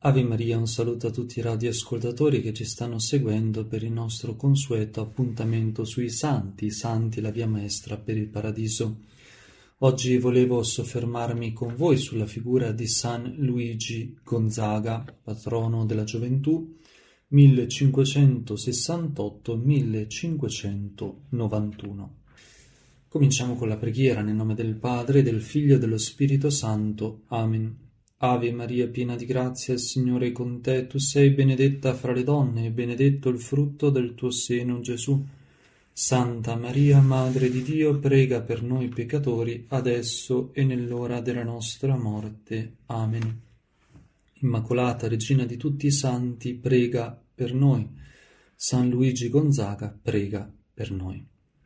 Ave Maria, un saluto a tutti i radioascoltatori che ci stanno seguendo per il nostro consueto appuntamento sui santi, la via maestra per il paradiso. Oggi volevo soffermarmi con voi sulla figura di San Luigi Gonzaga, patrono della gioventù, 1568-1591. Cominciamo con la preghiera nel nome del Padre, del Figlio e dello Spirito Santo. Amen. Ave Maria, piena di grazia, il Signore è con te. Tu sei benedetta fra le donne, e benedetto il frutto del tuo seno, Gesù. Santa Maria, Madre di Dio, prega per noi peccatori, adesso e nell'ora della nostra morte. Amen. Immacolata, Regina di tutti i santi, prega per noi. San Luigi Gonzaga, prega per noi.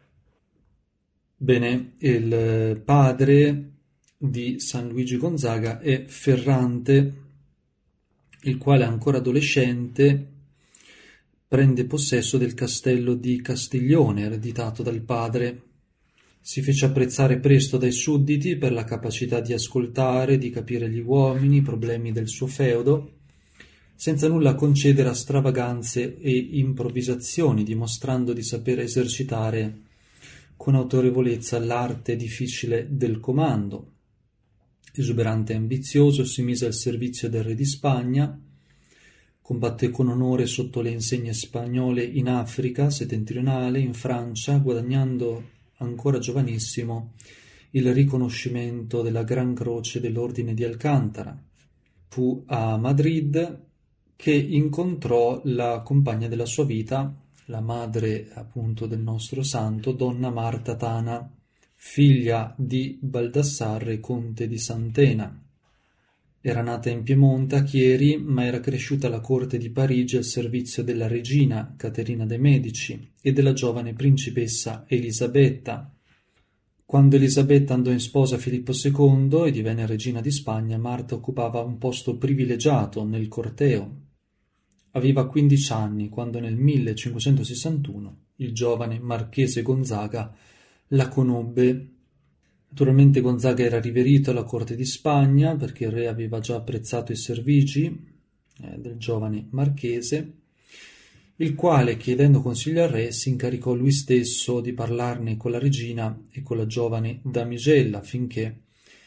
Bene, il padre di San Luigi Gonzaga è Ferrante, il quale ancora adolescente prende possesso del castello di Castiglione, ereditato dal padre. Si fece apprezzare presto dai sudditi per la capacità di ascoltare, di capire gli uomini, i problemi del suo feudo, senza nulla concedere a stravaganze e improvvisazioni, dimostrando di saper esercitare con autorevolezza l'arte difficile del comando. Esuberante e ambizioso, si mise al servizio del re di Spagna, combatté con onore sotto le insegne spagnole in Africa settentrionale, in Francia, guadagnando ancora giovanissimo il riconoscimento della Gran Croce dell'Ordine di Alcantara. Fu a Madrid che incontrò la compagna della sua vita, la madre appunto del nostro santo, donna Marta Tana, figlia di Baldassarre, conte di Santena. Era nata in Piemonte, a Chieri, ma era cresciuta alla corte di Parigi al servizio della regina Caterina de' Medici e della giovane principessa Elisabetta. Quando Elisabetta andò in sposa a Filippo II e divenne regina di Spagna, Marta occupava un posto privilegiato nel corteo. Aveva 15 anni quando nel 1561 il giovane marchese Gonzaga la conobbe. Naturalmente Gonzaga era riverito alla corte di Spagna perché il re aveva già apprezzato i servigi del giovane marchese, il quale, chiedendo consiglio al re, si incaricò lui stesso di parlarne con la regina e con la giovane damigella affinché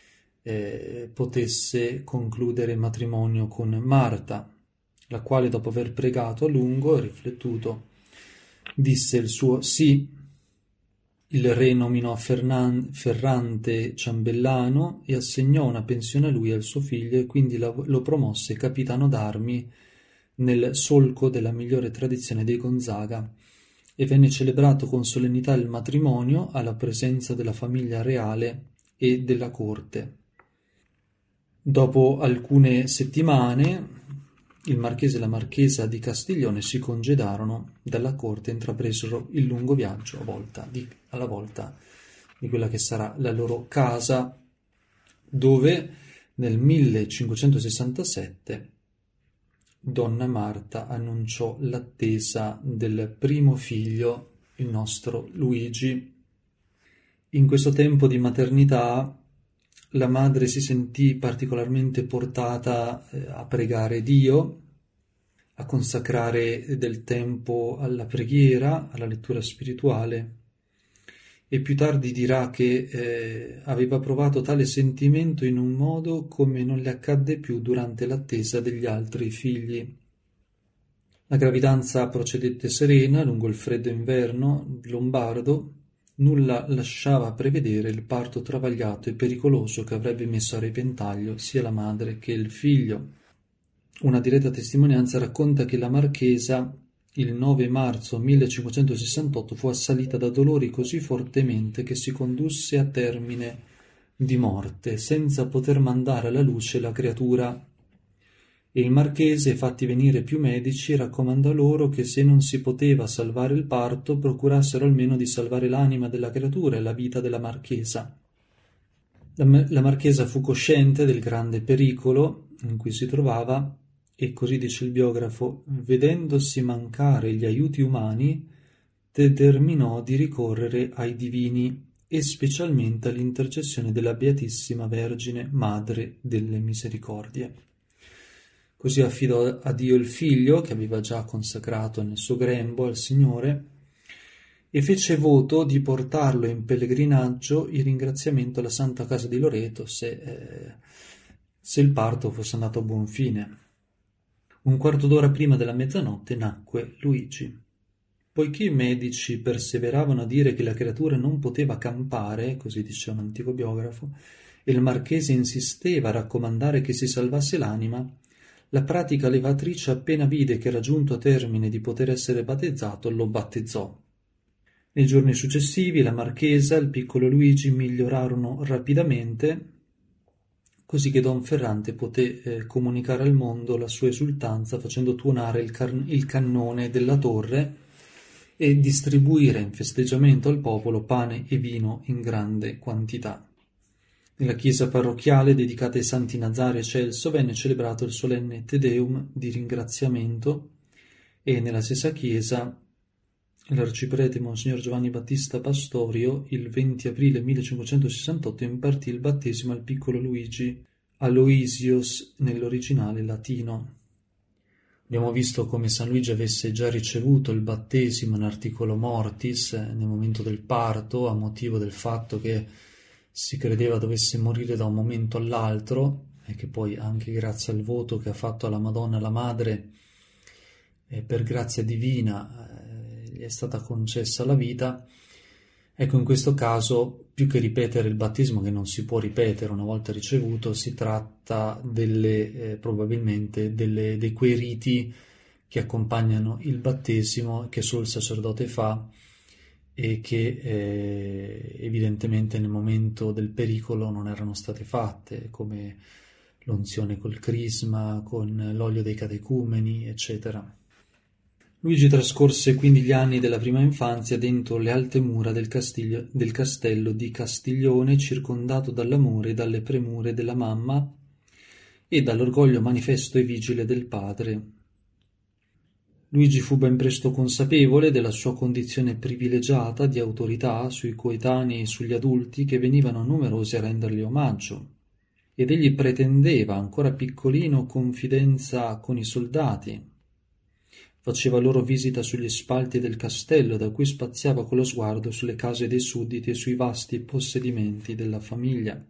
potesse concludere il matrimonio con Marta, la quale, dopo aver pregato a lungo e riflettuto, disse il suo sì. Il re nominò Ferrante ciambellano e assegnò una pensione a lui e al suo figlio, e quindi lo promosse capitano d'armi nel solco della migliore tradizione dei Gonzaga, e venne celebrato con solennità il matrimonio alla presenza della famiglia reale e della corte. Dopo alcune settimane il marchese e la marchesa di Castiglione si congedarono dalla corte e intrapresero il lungo viaggio alla volta di quella che sarà la loro casa, dove nel 1567 donna Marta annunciò l'attesa del primo figlio, il nostro Luigi. In questo tempo di maternità la madre si sentì particolarmente portata a pregare Dio, a consacrare del tempo alla preghiera, alla lettura spirituale, e più tardi dirà che aveva provato tale sentimento in un modo come non le accadde più durante l'attesa degli altri figli. La gravidanza procedette serena lungo il freddo inverno lombardo. Nulla lasciava prevedere il parto travagliato e pericoloso che avrebbe messo a repentaglio sia la madre che il figlio. Una diretta testimonianza racconta che la marchesa, il 9 marzo 1568, fu assalita da dolori così fortemente che si condusse a termine di morte, senza poter mandare alla luce la creatura. E il marchese, fatti venire più medici, raccomandò loro che, se non si poteva salvare il parto, procurassero almeno di salvare l'anima della creatura e la vita della marchesa. La marchesa fu cosciente del grande pericolo in cui si trovava e, così dice il biografo, vedendosi mancare gli aiuti umani, determinò di ricorrere ai divini e specialmente all'intercessione della Beatissima Vergine, Madre delle Misericordie. Così affidò a Dio il figlio, che aveva già consacrato nel suo grembo al Signore, e fece voto di portarlo in pellegrinaggio in ringraziamento alla Santa Casa di Loreto se il parto fosse andato a buon fine. Un quarto d'ora prima della mezzanotte nacque Luigi. Poiché i medici perseveravano a dire che la creatura non poteva campare, così dice un antico biografo, e il marchese insisteva a raccomandare che si salvasse l'anima, la pratica levatrice appena vide che era giunto a termine di poter essere battezzato, lo battezzò. Nei giorni successivi la marchesa e il piccolo Luigi migliorarono rapidamente, così che Don Ferrante poté comunicare al mondo la sua esultanza facendo tuonare il cannone della torre e distribuire in festeggiamento al popolo pane e vino in grande quantità. Nella chiesa parrocchiale dedicata ai Santi Nazario e Celso venne celebrato il solenne Te Deum di ringraziamento e nella stessa chiesa l'arciprete Monsignor Giovanni Battista Pastorio il 20 aprile 1568 impartì il battesimo al piccolo Luigi Aloysius nell'originale latino. Abbiamo visto come San Luigi avesse già ricevuto il battesimo in articolo mortis nel momento del parto, a motivo del fatto che si credeva dovesse morire da un momento all'altro e che poi anche grazie al voto che ha fatto alla Madonna la Madre per grazia divina gli è stata concessa la vita. Ecco, in questo caso, più che ripetere il battesimo, che non si può ripetere una volta ricevuto, si tratta probabilmente di quei riti che accompagnano il battesimo, che solo il sacerdote fa e che evidentemente nel momento del pericolo non erano state fatte, come l'unzione col crisma, con l'olio dei catecumeni, eccetera. Luigi trascorse quindi gli anni della prima infanzia dentro le alte mura del castello di Castiglione, circondato dall'amore e dalle premure della mamma e dall'orgoglio manifesto e vigile del padre. Luigi fu ben presto consapevole della sua condizione privilegiata di autorità sui coetanei e sugli adulti che venivano numerosi a rendergli omaggio, ed egli pretendeva, ancora piccolino, confidenza con i soldati. Faceva loro visita sugli spalti del castello, da cui spaziava con lo sguardo sulle case dei sudditi e sui vasti possedimenti della famiglia.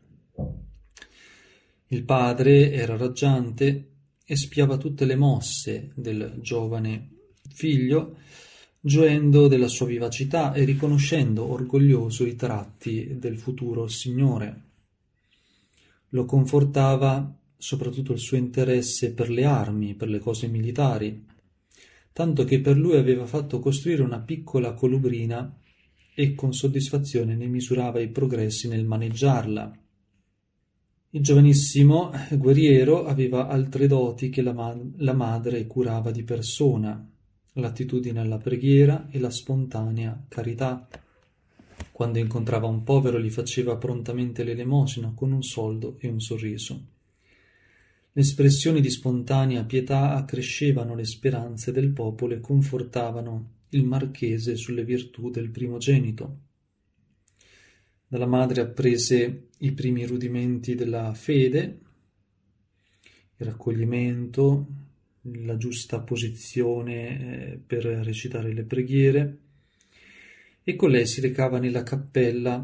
Il padre era raggiante e spiava tutte le mosse del giovane figlio, gioendo della sua vivacità e riconoscendo orgoglioso i tratti del futuro signore. Lo confortava soprattutto il suo interesse per le armi, per le cose militari, tanto che per lui aveva fatto costruire una piccola colubrina e con soddisfazione ne misurava i progressi nel maneggiarla. Il giovanissimo guerriero aveva altre doti che la madre curava di persona, l'attitudine alla preghiera e la spontanea carità. Quando incontrava un povero gli faceva prontamente l'elemosina con un soldo e un sorriso. Le espressioni di spontanea pietà accrescevano le speranze del popolo e confortavano il marchese sulle virtù del primogenito. Dalla madre apprese i primi rudimenti della fede, il raccoglimento, la giusta posizione per recitare le preghiere, e con lei si recava nella cappella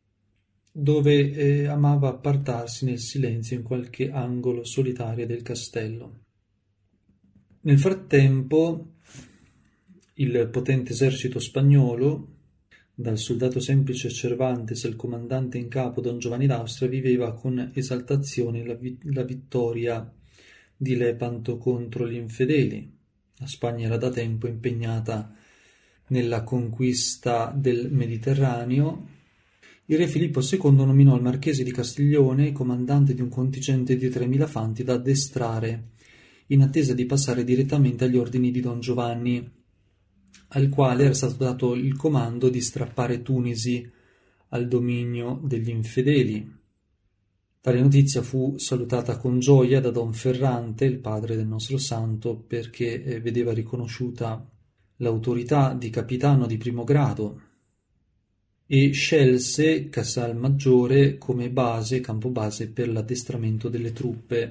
dove amava appartarsi nel silenzio in qualche angolo solitario del castello. Nel frattempo il potente esercito spagnolo, dal soldato semplice Cervantes al comandante in capo Don Giovanni d'Austria, viveva con esaltazione la vittoria di Lepanto contro gli infedeli. La Spagna era da tempo impegnata nella conquista del Mediterraneo. Il re Filippo II nominò il marchese di Castiglione comandante di un contingente di 3.000 fanti da addestrare in attesa di passare direttamente agli ordini di Don Giovanni, al quale era stato dato il comando di strappare Tunisi al dominio degli infedeli. Tale notizia fu salutata con gioia da Don Ferrante, il padre del nostro santo, perché vedeva riconosciuta l'autorità di capitano di primo grado e scelse Casalmaggiore come campo base per l'addestramento delle truppe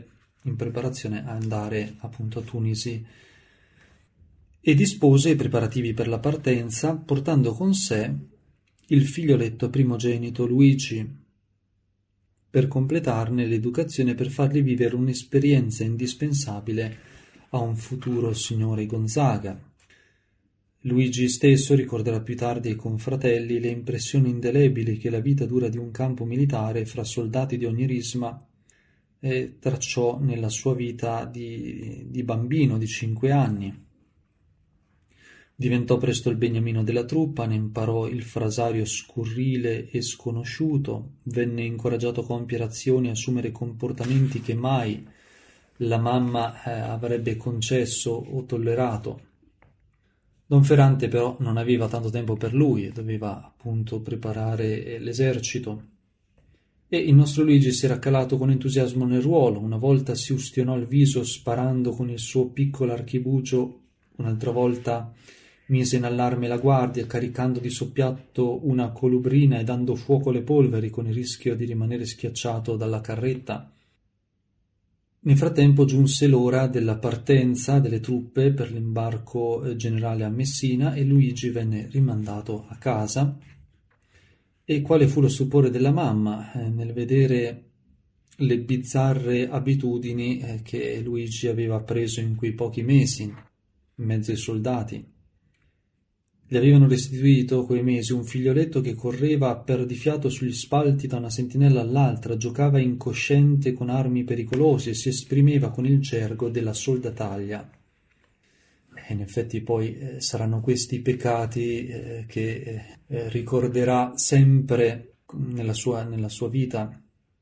in preparazione a andare appunto a Tunisi, e dispose i preparativi per la partenza, portando con sé il figlioletto primogenito Luigi, per completarne l'educazione e per fargli vivere un'esperienza indispensabile a un futuro signore Gonzaga. Luigi stesso ricorderà più tardi ai confratelli le impressioni indelebili che la vita dura di un campo militare fra soldati di ogni risma tracciò nella sua vita di bambino di 5 anni. Diventò presto il beniamino della truppa, ne imparò il frasario scurrile e sconosciuto, venne incoraggiato a compiere azioni e assumere comportamenti che mai la mamma avrebbe concesso o tollerato. Don Ferrante però non aveva tanto tempo per lui e doveva appunto preparare l'esercito. E il nostro Luigi si era calato con entusiasmo nel ruolo. Una volta si ustionò il viso sparando con il suo piccolo archibugio, un'altra volta mise in allarme la guardia, caricando di soppiatto una colubrina e dando fuoco alle polveri con il rischio di rimanere schiacciato dalla carretta. Nel frattempo giunse l'ora della partenza delle truppe per l'imbarco generale a Messina e Luigi venne rimandato a casa. E quale fu lo stupore della mamma nel vedere le bizzarre abitudini che Luigi aveva preso in quei pochi mesi, in mezzo ai soldati. Gli avevano restituito quei mesi un figlioletto che correva perdifiato sugli spalti da una sentinella all'altra, giocava incosciente con armi pericolose e si esprimeva con il gergo della soldataglia. In effetti poi saranno questi i peccati che ricorderà sempre nella sua vita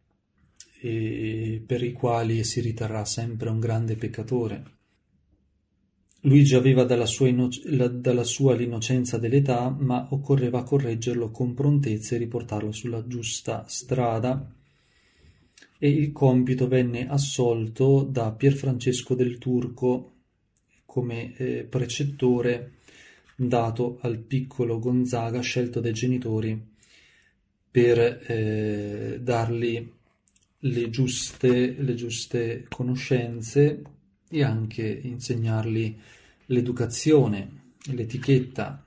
e per i quali si riterrà sempre un grande peccatore. Luigi aveva dalla sua l'innocenza dell'età, ma occorreva correggerlo con prontezza e riportarlo sulla giusta strada, e il compito venne assolto da Pierfrancesco del Turco come precettore dato al piccolo Gonzaga, scelto dai genitori per dargli le giuste conoscenze e anche insegnargli l'educazione, l'etichetta.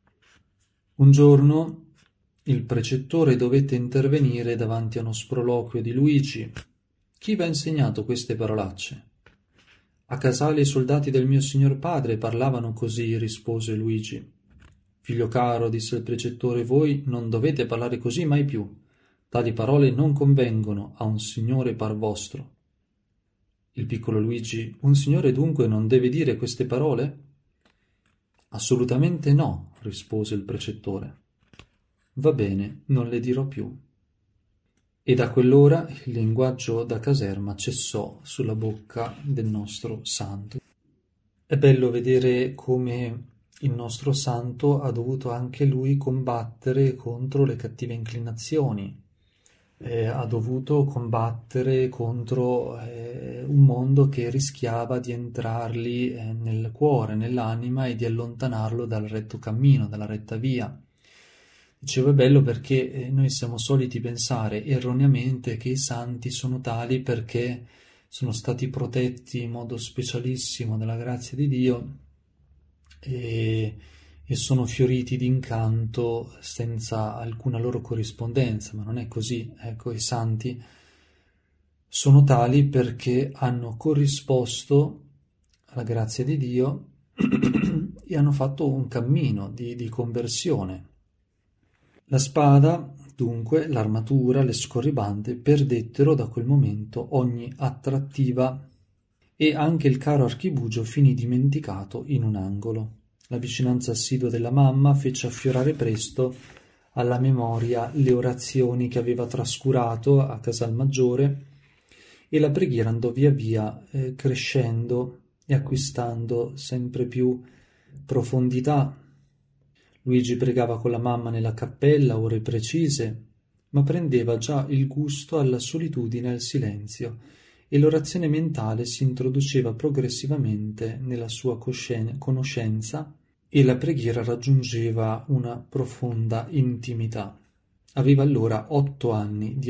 Un giorno il precettore dovette intervenire davanti a uno sproloquio di Luigi. Chi vi ha insegnato queste parolacce? A casale i soldati del mio signor padre parlavano così, rispose Luigi. Figlio caro, disse il precettore, voi non dovete parlare così mai più. Tali parole non convengono a un signore par vostro. Il piccolo Luigi, un signore dunque non deve dire queste parole? Assolutamente no, rispose il precettore. Va bene, non le dirò più. E da quell'ora il linguaggio da caserma cessò sulla bocca del nostro santo. È bello vedere come il nostro santo ha dovuto anche lui combattere contro le cattive inclinazioni, ha dovuto combattere contro un mondo che rischiava di entrargli nel cuore, nell'anima e di allontanarlo dal retto cammino, dalla retta via. Dicevo, è bello perché noi siamo soliti pensare erroneamente che i santi sono tali perché sono stati protetti in modo specialissimo dalla grazia di Dio e sono fioriti d'incanto senza alcuna loro corrispondenza, ma non è così. Ecco, i santi sono tali perché hanno corrisposto alla grazia di Dio e hanno fatto un cammino di conversione. La spada, dunque, l'armatura, le scorribande perdettero da quel momento ogni attrattiva e anche il caro archibugio finì dimenticato in un angolo. La vicinanza assidua della mamma fece affiorare presto alla memoria le orazioni che aveva trascurato a Casalmaggiore e la preghiera andò via via crescendo e acquistando sempre più profondità. Luigi pregava con la mamma nella cappella a ore precise, ma prendeva già il gusto alla solitudine e al silenzio, e l'orazione mentale si introduceva progressivamente nella sua conoscenza e la preghiera raggiungeva una profonda intimità. Aveva allora 8 anni di età.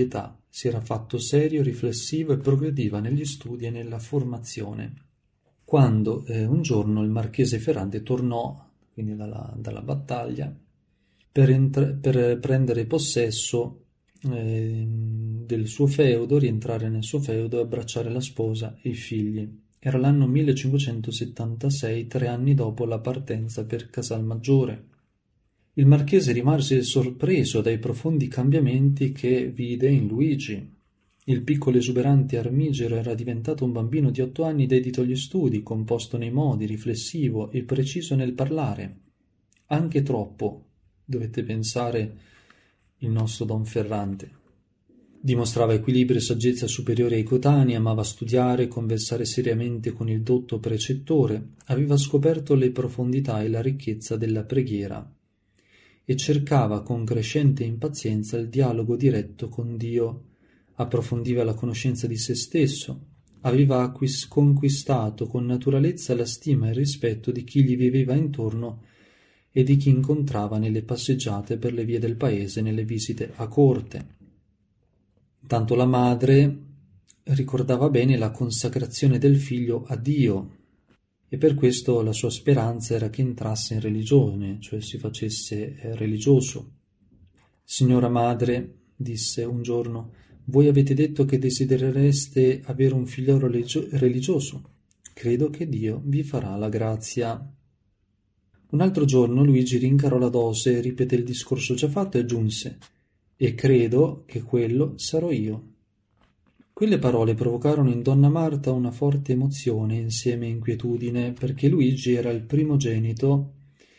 si era fatto serio, riflessivo e progrediva negli studi e nella formazione. Quando un giorno il marchese Ferrante tornò, quindi dalla battaglia, per prendere possesso del suo feudo, rientrare nel suo feudo e abbracciare la sposa e i figli. Era l'anno 1576, 3 anni dopo la partenza per Casalmaggiore. Il marchese rimase sorpreso dai profondi cambiamenti che vide in Luigi. Il piccolo esuberante armigero era diventato un bambino di 8 anni dedito agli studi, composto nei modi, riflessivo e preciso nel parlare. Anche troppo, dovete pensare, il nostro Don Ferrante. Dimostrava equilibrio e saggezza superiori ai coetanei, amava studiare, conversare seriamente con il dotto precettore, aveva scoperto le profondità e la ricchezza della preghiera e cercava con crescente impazienza il dialogo diretto con Dio, approfondiva la conoscenza di se stesso, aveva conquistato con naturalezza la stima e il rispetto di chi gli viveva intorno e di chi incontrava nelle passeggiate per le vie del paese, nelle visite a corte. Tanto la madre ricordava bene la consacrazione del figlio a Dio e per questo la sua speranza era che entrasse in religione, cioè si facesse religioso. Signora madre, disse un giorno, voi avete detto che desiderereste avere un figlio religioso. Credo che Dio vi farà la grazia. Un altro giorno Luigi rincarò la dose, ripeté il discorso già fatto e aggiunse «E credo che quello sarò io». Quelle parole provocarono in donna Marta una forte emozione insieme a inquietudine, perché Luigi era il primogenito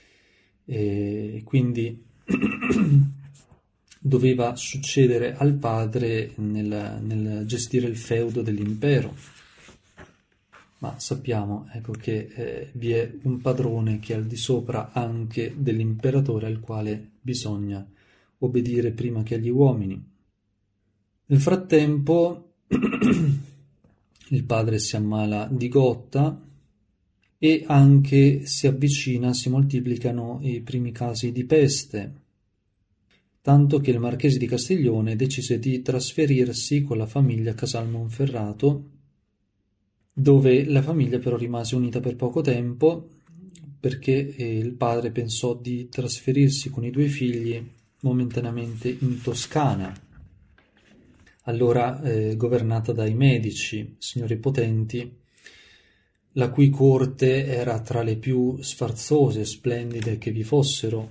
e quindi doveva succedere al padre nel gestire il feudo dell'impero. Ma sappiamo, ecco, che vi è un padrone che è al di sopra anche dell'imperatore al quale bisogna obbedire prima che agli uomini. Nel frattempo il padre si ammala di gotta e anche si moltiplicano i primi casi di peste, tanto che il marchese di Castiglione decise di trasferirsi con la famiglia a Casal Monferrato, dove la famiglia però rimase unita per poco tempo, perché il padre pensò di trasferirsi con i 2 figli momentaneamente in Toscana, allora governata dai Medici, signori potenti, la cui corte era tra le più sfarzose e splendide che vi fossero.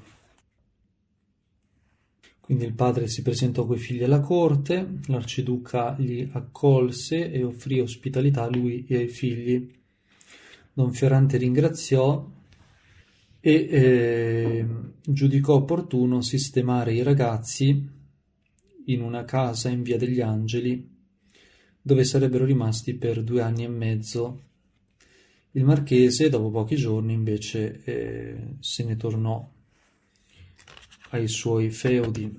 Quindi il padre si presentò coi figli alla corte, l'arciduca li accolse e offrì ospitalità a lui e ai figli. Don Ferrante ringraziò e giudicò opportuno sistemare i ragazzi in una casa in Via degli Angeli, dove sarebbero rimasti per 2 anni e mezzo. Il marchese, dopo pochi giorni, invece, se ne tornò ai suoi feudi.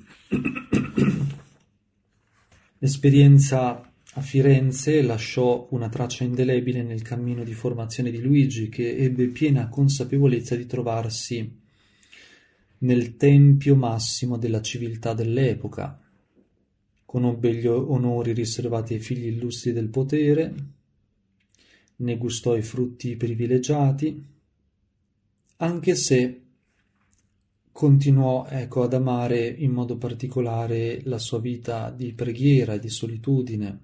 L'esperienza a Firenze lasciò una traccia indelebile nel cammino di formazione di Luigi, che ebbe piena consapevolezza di trovarsi nel tempio massimo della civiltà dell'epoca. Conobbe gli onori riservati ai figli illustri del potere, ne gustò i frutti privilegiati, anche se continuò ad amare in modo particolare la sua vita di preghiera e di solitudine.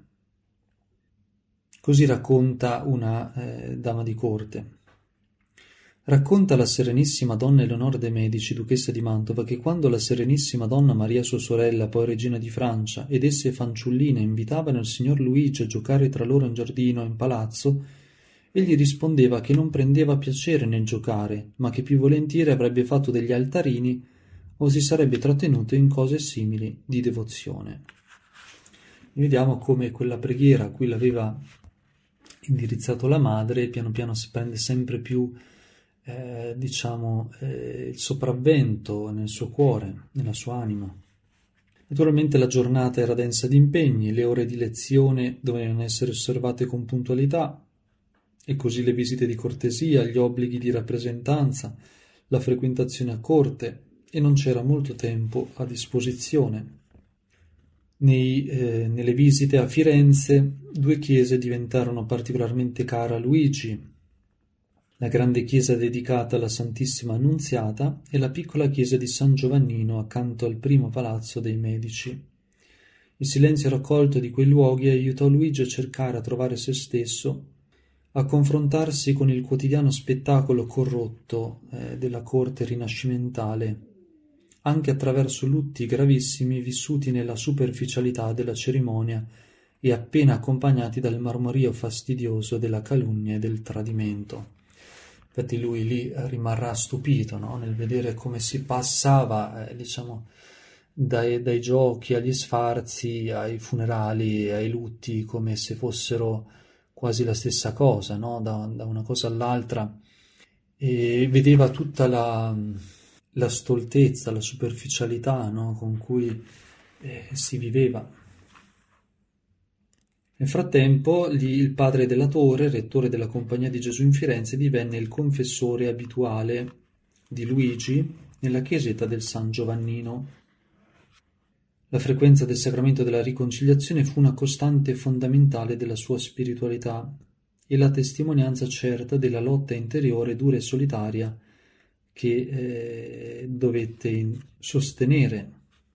Così racconta una dama di corte. Racconta la Serenissima Donna Eleonora de' Medici, duchessa di Mantova, che quando la Serenissima Donna Maria sua sorella, poi regina di Francia, ed esse fanciulline invitavano il signor Luigi a giocare tra loro in giardino o in palazzo, egli rispondeva che non prendeva piacere nel giocare, ma che più volentieri avrebbe fatto degli altarini o si sarebbe trattenuto in cose simili di devozione. Vediamo come quella preghiera a cui l'aveva indirizzato la madre piano piano si prende sempre più il sopravvento nel suo cuore, nella sua anima. Naturalmente la giornata era densa di impegni, le ore di lezione dovevano essere osservate con puntualità, e così le visite di cortesia, gli obblighi di rappresentanza, la frequentazione a corte, e non c'era molto tempo a disposizione. Nelle visite a Firenze, due chiese diventarono particolarmente care a Luigi: la grande chiesa dedicata alla Santissima Annunziata e la piccola chiesa di San Giovannino accanto al primo palazzo dei Medici. Il silenzio raccolto di quei luoghi aiutò Luigi a cercare a trovare se stesso, a confrontarsi con il quotidiano spettacolo corrotto della corte rinascimentale, anche attraverso lutti gravissimi vissuti nella superficialità della cerimonia e appena accompagnati dal mormorio fastidioso della calunnia e del tradimento. Infatti lui lì rimarrà stupito, no? Nel vedere come si passava, dai giochi agli sfarzi, ai funerali, ai lutti, come se fossero quasi la stessa cosa, no? Da una cosa all'altra, e vedeva tutta la stoltezza, la superficialità, no? Con cui si viveva. Nel frattempo, il padre dell'Atore, rettore della Compagnia di Gesù in Firenze, divenne il confessore abituale di Luigi nella chiesetta del San Giovannino. La frequenza del sacramento della riconciliazione fu una costante fondamentale della sua spiritualità e la testimonianza certa della lotta interiore dura e solitaria che dovette sostenere.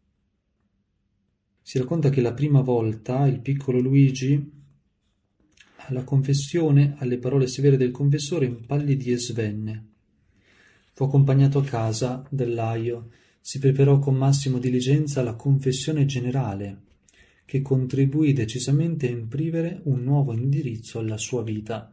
Si racconta che la prima volta il piccolo Luigi, alla confessione, alle parole severe del confessore, impallidì e svenne. Fu accompagnato a casa dall'aio. Si preparò con massima diligenza alla confessione generale, che contribuì decisamente a imprimere un nuovo indirizzo alla sua vita.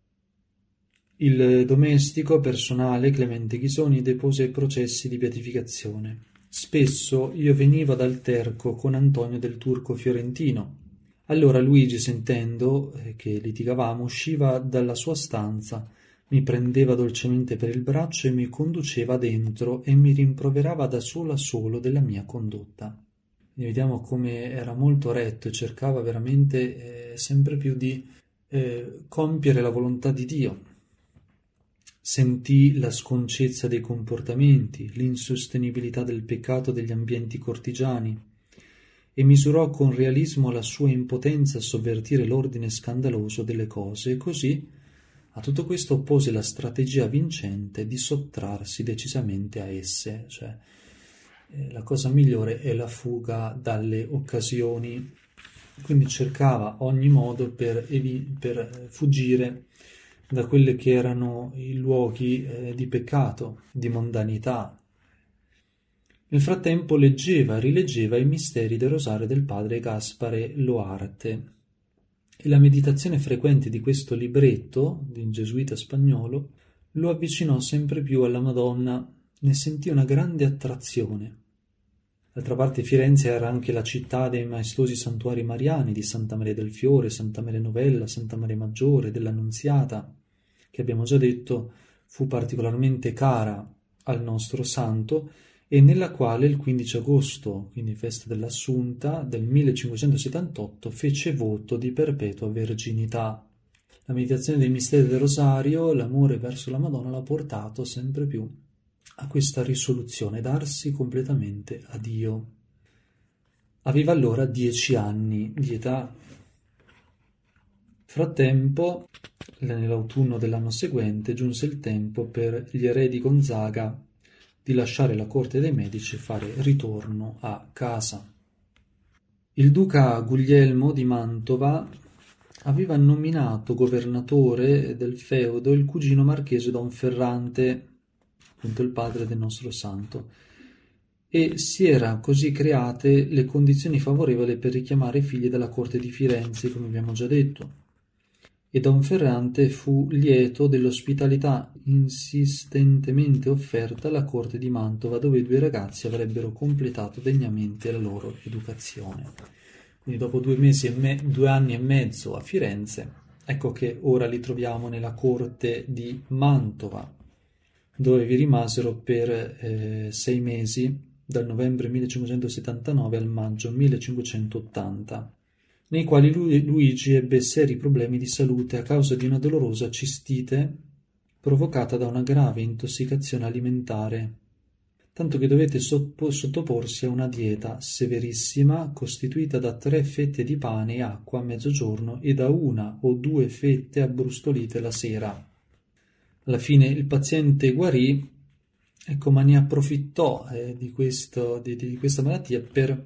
Il domestico personale Clemente Ghisoni depose i processi di beatificazione. Spesso io venivo ad Alterco con Antonio del Turco Fiorentino. Allora Luigi, sentendo che litigavamo, usciva dalla sua stanza, mi prendeva dolcemente per il braccio e mi conduceva dentro e mi rimproverava da solo a solo della mia condotta. E vediamo come era molto retto e cercava veramente sempre più di compiere la volontà di Dio. Sentì la sconcezza dei comportamenti, l'insostenibilità del peccato degli ambienti cortigiani e misurò con realismo la sua impotenza a sovvertire l'ordine scandaloso delle cose e così a tutto questo oppose la strategia vincente di sottrarsi decisamente a esse, cioè la cosa migliore è la fuga dalle occasioni, quindi cercava ogni modo per fuggire da quelli che erano i luoghi di peccato, di mondanità. Nel frattempo leggeva e rileggeva i misteri del rosario del padre Gaspare Loarte e la meditazione frequente di questo libretto di un gesuita spagnolo lo avvicinò sempre più alla Madonna, ne sentì una grande attrazione. D'altra parte Firenze era anche la città dei maestosi santuari mariani di Santa Maria del Fiore, Santa Maria Novella, Santa Maria Maggiore, dell'Annunziata, che abbiamo già detto fu particolarmente cara al nostro santo e nella quale il 15 agosto, quindi festa dell'Assunta, del 1578, fece voto di perpetua verginità. La meditazione dei misteri del Rosario, l'amore verso la Madonna l'ha portato sempre più a questa risoluzione, darsi completamente a Dio. Aveva allora 10 anni di età. Frattempo, nell'autunno dell'anno seguente, giunse il tempo per gli eredi Gonzaga di lasciare la corte dei Medici e fare ritorno a casa. Il duca Guglielmo di Mantova aveva nominato governatore del feudo il cugino marchese Don Ferrante, appunto il padre del nostro santo, e si era così create le condizioni favorevoli per richiamare i figli dalla corte di Firenze, come abbiamo già detto. E Don Ferrante fu lieto dell'ospitalità insistentemente offerta alla corte di Mantova, dove i due ragazzi avrebbero completato degnamente la loro educazione. Quindi dopo 2 anni e mezzo a Firenze, ecco che ora li troviamo nella corte di Mantova, dove vi rimasero per 6 mesi, dal novembre 1579 al maggio 1580. Nei quali Luigi ebbe seri problemi di salute a causa di una dolorosa cistite provocata da una grave intossicazione alimentare. tanto che dovette sottoporsi a una dieta severissima costituita da 3 fette di pane e acqua a mezzogiorno e da 1 o 2 fette abbrustolite la sera. Alla fine il paziente guarì, ecco, ma ne approfittò di questa malattia per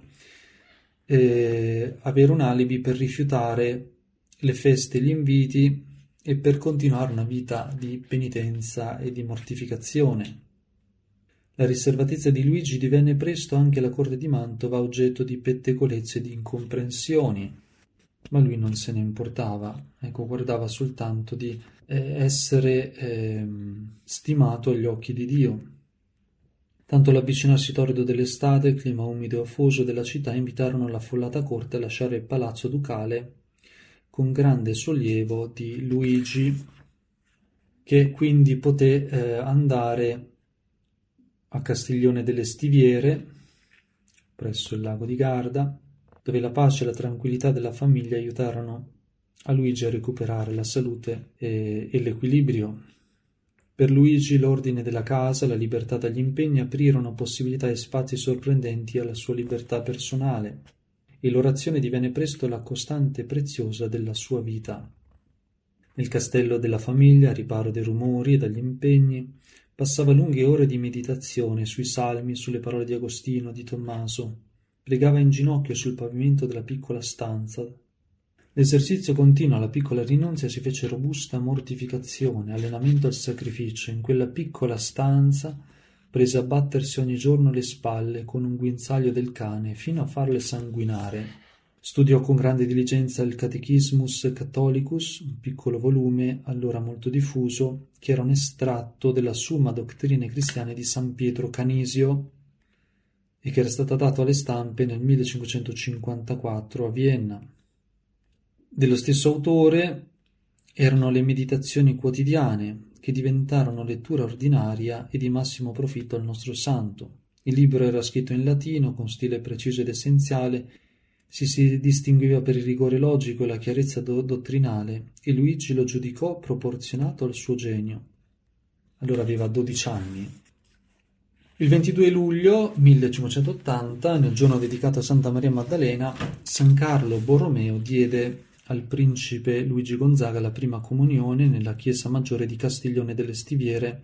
avere un alibi per rifiutare le feste e gli inviti e per continuare una vita di penitenza e di mortificazione. La riservatezza di Luigi divenne presto anche alla corte di Mantova oggetto di pettegolezzi e di incomprensioni, ma lui non se ne importava, ecco, guardava soltanto di essere stimato agli occhi di Dio. Tanto l'avvicinarsi torrido dell'estate, il clima umido e afoso della città invitarono l'affollata corte a lasciare il palazzo ducale con grande sollievo di Luigi, che quindi poté andare a Castiglione delle Stiviere, presso il lago di Garda, dove la pace e la tranquillità della famiglia aiutarono a Luigi a recuperare la salute e l'equilibrio. Per Luigi l'ordine della casa, la libertà dagli impegni aprirono possibilità e spazi sorprendenti alla sua libertà personale, e l'orazione divenne presto la costante preziosa della sua vita. Nel castello della famiglia, a riparo dai rumori e dagli impegni, passava lunghe ore di meditazione sui salmi, sulle parole di Agostino, di Tommaso. Pregava in ginocchio sul pavimento della piccola stanza. L'esercizio continuo alla piccola rinunzia si fece robusta mortificazione, allenamento al sacrificio. In quella piccola stanza prese a battersi ogni giorno le spalle con un guinzaglio del cane fino a farle sanguinare. Studiò con grande diligenza il Catechismus Catholicus, un piccolo volume allora molto diffuso, che era un estratto della Summa Doctrine Cristiane di San Pietro Canisio e che era stata dato alle stampe nel 1554 a Vienna. Dello stesso autore erano le meditazioni quotidiane, che diventarono lettura ordinaria e di massimo profitto al nostro santo. Il libro era scritto in latino, con stile preciso ed essenziale, si distingueva per il rigore logico e la chiarezza dottrinale, e Luigi lo giudicò proporzionato al suo genio. Allora aveva 12 anni. Il 22 luglio 1580, nel giorno dedicato a Santa Maria Maddalena, San Carlo Borromeo diede al principe Luigi Gonzaga la prima comunione nella chiesa maggiore di Castiglione delle Stiviere,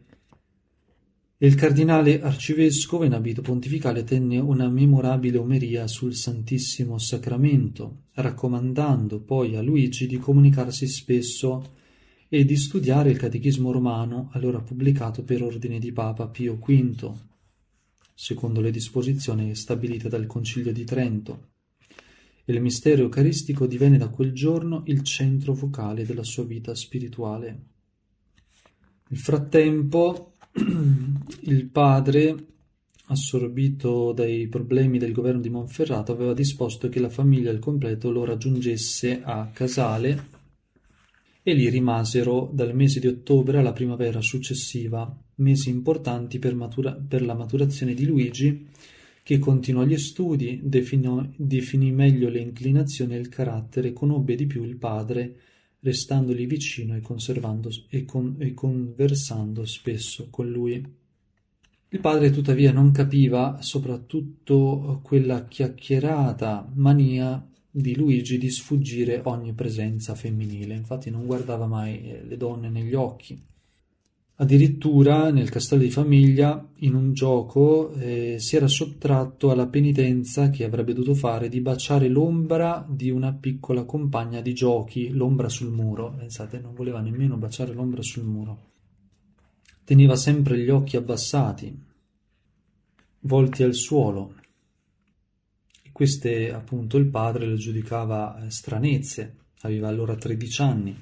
e il cardinale arcivescovo in abito pontificale tenne una memorabile omeria sul Santissimo Sacramento, raccomandando poi a Luigi di comunicarsi spesso e di studiare il Catechismo romano, allora pubblicato per ordine di Papa Pio V, secondo le disposizioni stabilite dal Concilio di Trento. E il mistero eucaristico divenne da quel giorno il centro focale della sua vita spirituale. Nel frattempo il padre, assorbito dai problemi del governo di Monferrato, aveva disposto che la famiglia al completo lo raggiungesse a Casale e lì rimasero dal mese di ottobre alla primavera successiva, mesi importanti per la maturazione di Luigi, che continuò gli studi, definì meglio le inclinazioni e il carattere e conobbe di più il padre, restandogli vicino e conversando spesso con lui. Il padre tuttavia non capiva soprattutto quella chiacchierata mania di Luigi di sfuggire ogni presenza femminile, infatti non guardava mai le donne negli occhi. Addirittura nel castello di famiglia, in un gioco, si era sottratto alla penitenza che avrebbe dovuto fare di baciare l'ombra di una piccola compagna di giochi, l'ombra sul muro. Pensate, non voleva nemmeno baciare l'ombra sul muro. Teneva sempre gli occhi abbassati, volti al suolo. E queste, appunto, il padre le giudicava stranezze. Aveva allora 13 anni.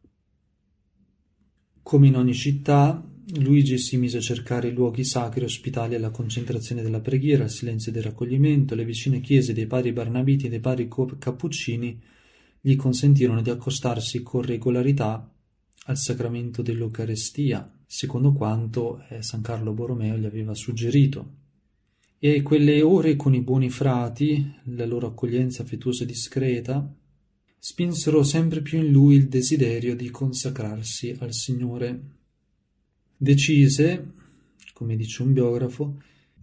Come in ogni città, Luigi si mise a cercare i luoghi sacri ospitali alla concentrazione della preghiera, al silenzio del raccoglimento. Le vicine chiese dei padri Barnabiti e dei padri Cappuccini gli consentirono di accostarsi con regolarità al sacramento dell'Eucarestia, secondo quanto San Carlo Borromeo gli aveva suggerito. E quelle ore con i buoni frati, la loro accoglienza affettuosa e discreta, spinsero sempre più in lui il desiderio di consacrarsi al Signore. Decise, come dice un biografo,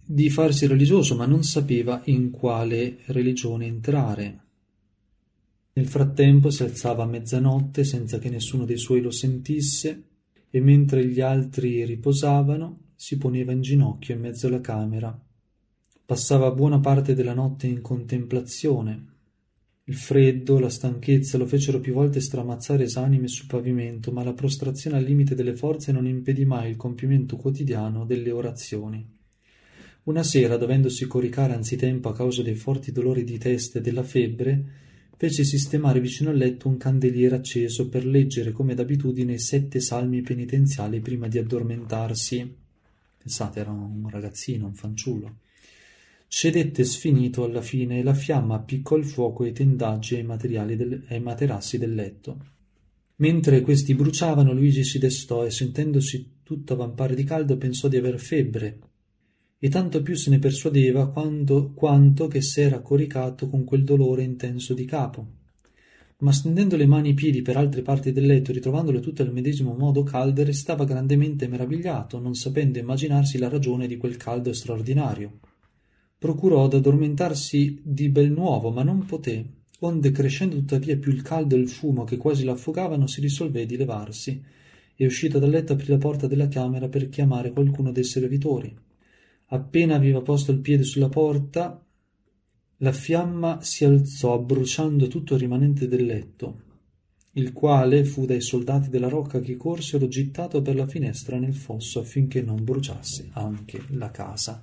di farsi religioso, ma non sapeva in quale religione entrare. Nel frattempo si alzava a mezzanotte senza che nessuno dei suoi lo sentisse, e mentre gli altri riposavano si poneva in ginocchio in mezzo alla camera. Passava buona parte della notte in contemplazione. Il freddo, la stanchezza lo fecero più volte stramazzare esanime sul pavimento, ma la prostrazione al limite delle forze non impedì mai il compimento quotidiano delle orazioni. Una sera, dovendosi coricare anzitempo a causa dei forti dolori di testa e della febbre, fece sistemare vicino al letto un candeliere acceso per leggere come d'abitudine 7 salmi penitenziali prima di addormentarsi. Pensate, era un ragazzino, un fanciullo. Cedette sfinito alla fine e la fiamma appiccò il fuoco ai tendaggi e ai materassi del letto. Mentre questi bruciavano, Luigi si destò e, sentendosi tutto avvampare di caldo, pensò di aver febbre, e tanto più se ne persuadeva quanto che s'era coricato con quel dolore intenso di capo. Ma stendendo le mani e i piedi per altre parti del letto, ritrovandole tutte al medesimo modo calde, restava grandemente meravigliato, non sapendo immaginarsi la ragione di quel caldo straordinario. Procurò d'addormentarsi di bel nuovo, ma non poté, onde, crescendo tuttavia più il caldo e il fumo che quasi l'affogavano, si risolvé di levarsi, e uscito dal letto aprì la porta della camera per chiamare qualcuno dei servitori. Appena aveva posto il piede sulla porta, la fiamma si alzò bruciando tutto il rimanente del letto, il quale fu dai soldati della rocca che corsero gittato per la finestra nel fosso affinché non bruciasse anche la casa.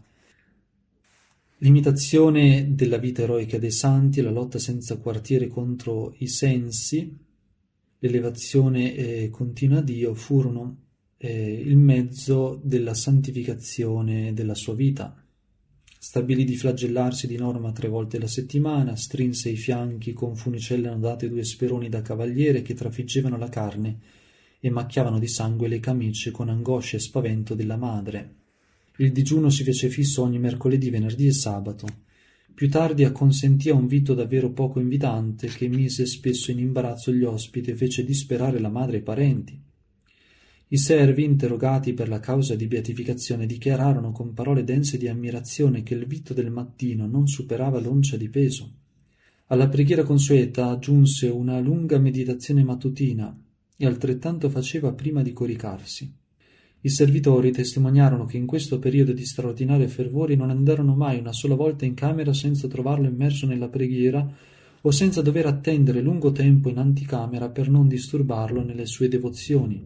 L'imitazione della vita eroica dei santi, la lotta senza quartiere contro i sensi, l'elevazione continua a Dio furono il mezzo della santificazione della sua vita. Stabilì di flagellarsi di norma 3 volte alla settimana, strinse i fianchi con funicelle annodate 2 speroni da cavaliere che trafiggevano la carne e macchiavano di sangue le camicie con angoscia e spavento della madre. Il digiuno si fece fisso ogni mercoledì, venerdì e sabato. Più tardi acconsentì a un vitto davvero poco invitante che mise spesso in imbarazzo gli ospiti e fece disperare la madre e i parenti. I servi, interrogati per la causa di beatificazione, dichiararono con parole dense di ammirazione che il vitto del mattino non superava l'oncia di peso. Alla preghiera consueta aggiunse una lunga meditazione mattutina e altrettanto faceva prima di coricarsi. I servitori testimoniarono che in questo periodo di straordinario fervore non andarono mai una sola volta in camera senza trovarlo immerso nella preghiera o senza dover attendere lungo tempo in anticamera per non disturbarlo nelle sue devozioni.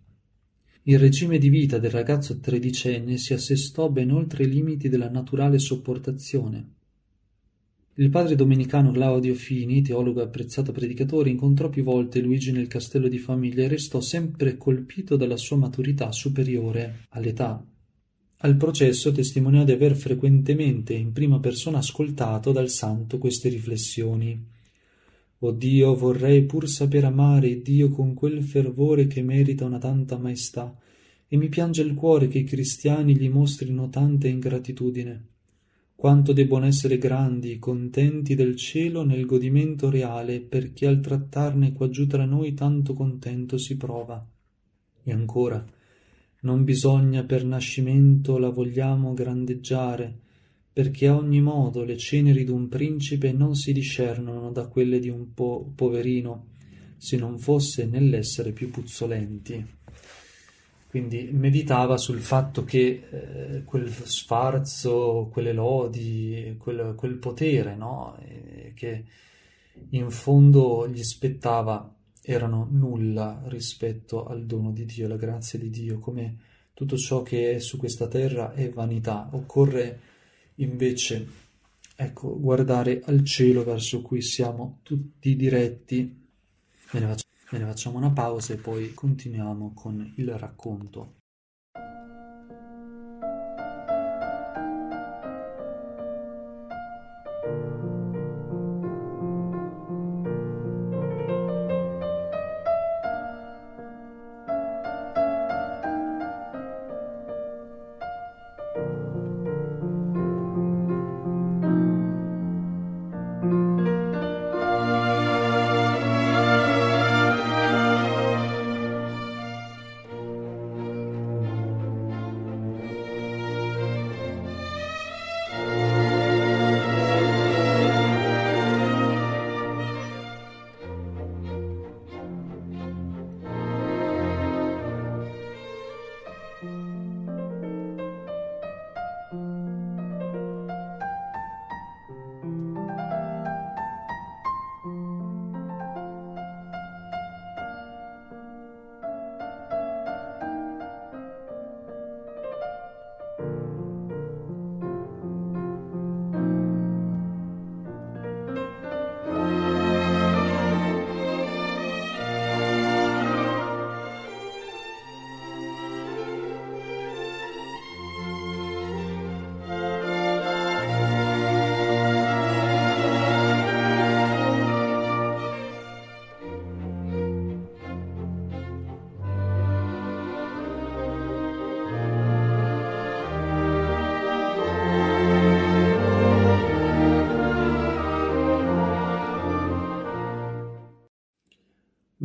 Il regime di vita del ragazzo tredicenne si assestò ben oltre i limiti della naturale sopportazione. Il padre domenicano Claudio Fini, teologo e apprezzato predicatore, incontrò più volte Luigi nel castello di famiglia e restò sempre colpito dalla sua maturità superiore all'età. Al processo testimoniò di aver frequentemente in prima persona ascoltato dal santo queste riflessioni. «O Dio, vorrei pur saper amare Dio con quel fervore che merita una tanta maestà, e mi piange il cuore che i cristiani gli mostrino tanta ingratitudine. Quanto debbono essere grandi, contenti del cielo nel godimento reale, perché al trattarne quaggiù tra noi tanto contento si prova. E ancora, non bisogna per nascimento la vogliamo grandeggiare, perché a ogni modo le ceneri d'un principe non si discernono da quelle di un poverino, se non fosse nell'essere più puzzolenti». Quindi meditava sul fatto che quel sfarzo, quelle lodi, quel potere, no? Che in fondo gli spettava erano nulla rispetto al dono di Dio, la grazia di Dio, come tutto ciò che è su questa terra è vanità. Occorre invece, ecco, guardare al cielo verso cui siamo tutti diretti. Ne facciamo una pausa e poi continuiamo con il racconto.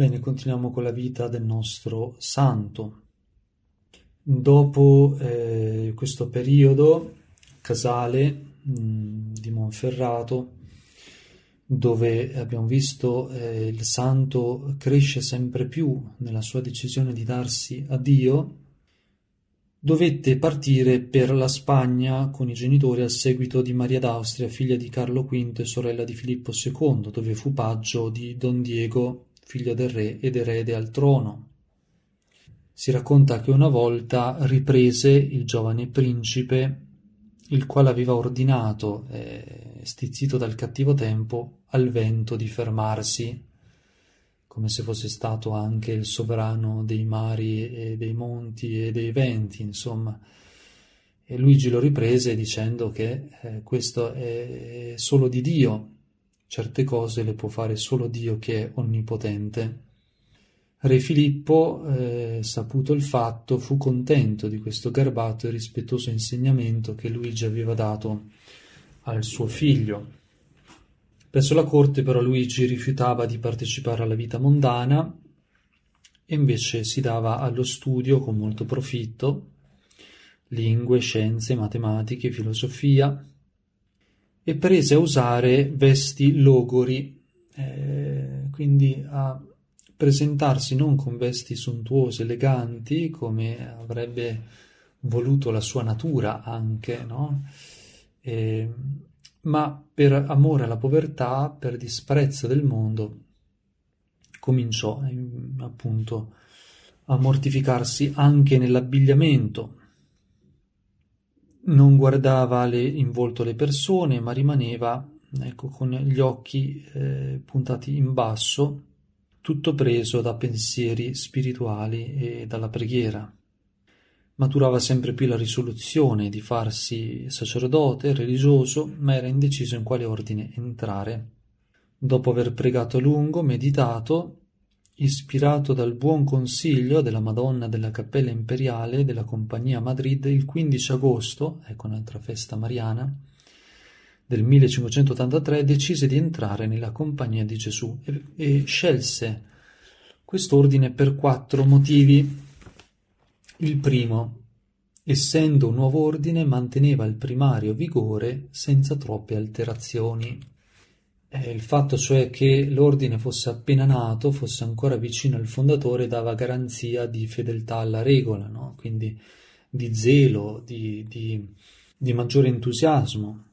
Bene, continuiamo con la vita del nostro santo. Dopo questo periodo, Casale di Monferrato, dove abbiamo visto il santo cresce sempre più nella sua decisione di darsi a Dio, dovette partire per la Spagna con i genitori al seguito di Maria d'Austria, figlia di Carlo V e sorella di Filippo II, dove fu paggio di Don Diego, figlio del re ed erede al trono. Si racconta che una volta riprese il giovane principe, il quale aveva ordinato, stizzito dal cattivo tempo, al vento di fermarsi, come se fosse stato anche il sovrano dei mari e dei monti e dei venti, insomma. E Luigi lo riprese dicendo che questo è solo di Dio, certe cose le può fare solo Dio che è onnipotente. Re Filippo, saputo il fatto, fu contento di questo garbato e rispettoso insegnamento che Luigi aveva dato al suo figlio. Presso la corte però Luigi rifiutava di partecipare alla vita mondana e invece si dava allo studio con molto profitto, lingue, scienze, matematiche, filosofia, e prese a usare vesti logori, quindi a presentarsi non con vesti sontuosi, eleganti, come avrebbe voluto la sua natura anche, no? Ma per amore alla povertà, per disprezzo del mondo, cominciò appunto a mortificarsi anche nell'abbigliamento. Non guardava in volto le persone, ma rimaneva, ecco, con gli occhi puntati in basso, tutto preso da pensieri spirituali e dalla preghiera. Maturava sempre più la risoluzione di farsi sacerdote, religioso, ma era indeciso in quale ordine entrare. Dopo aver pregato a lungo, meditato, ispirato dal buon consiglio della Madonna della Cappella Imperiale della Compagnia a Madrid, il 15 agosto, ecco un'altra festa mariana, del 1583, decise di entrare nella Compagnia di Gesù e scelse quest'ordine per 4 motivi. Il primo, essendo un nuovo ordine, manteneva il primario vigore senza troppe alterazioni. Il fatto cioè che l'ordine fosse appena nato, fosse ancora vicino al fondatore, dava garanzia di fedeltà alla regola, no? Quindi di zelo, di maggiore entusiasmo.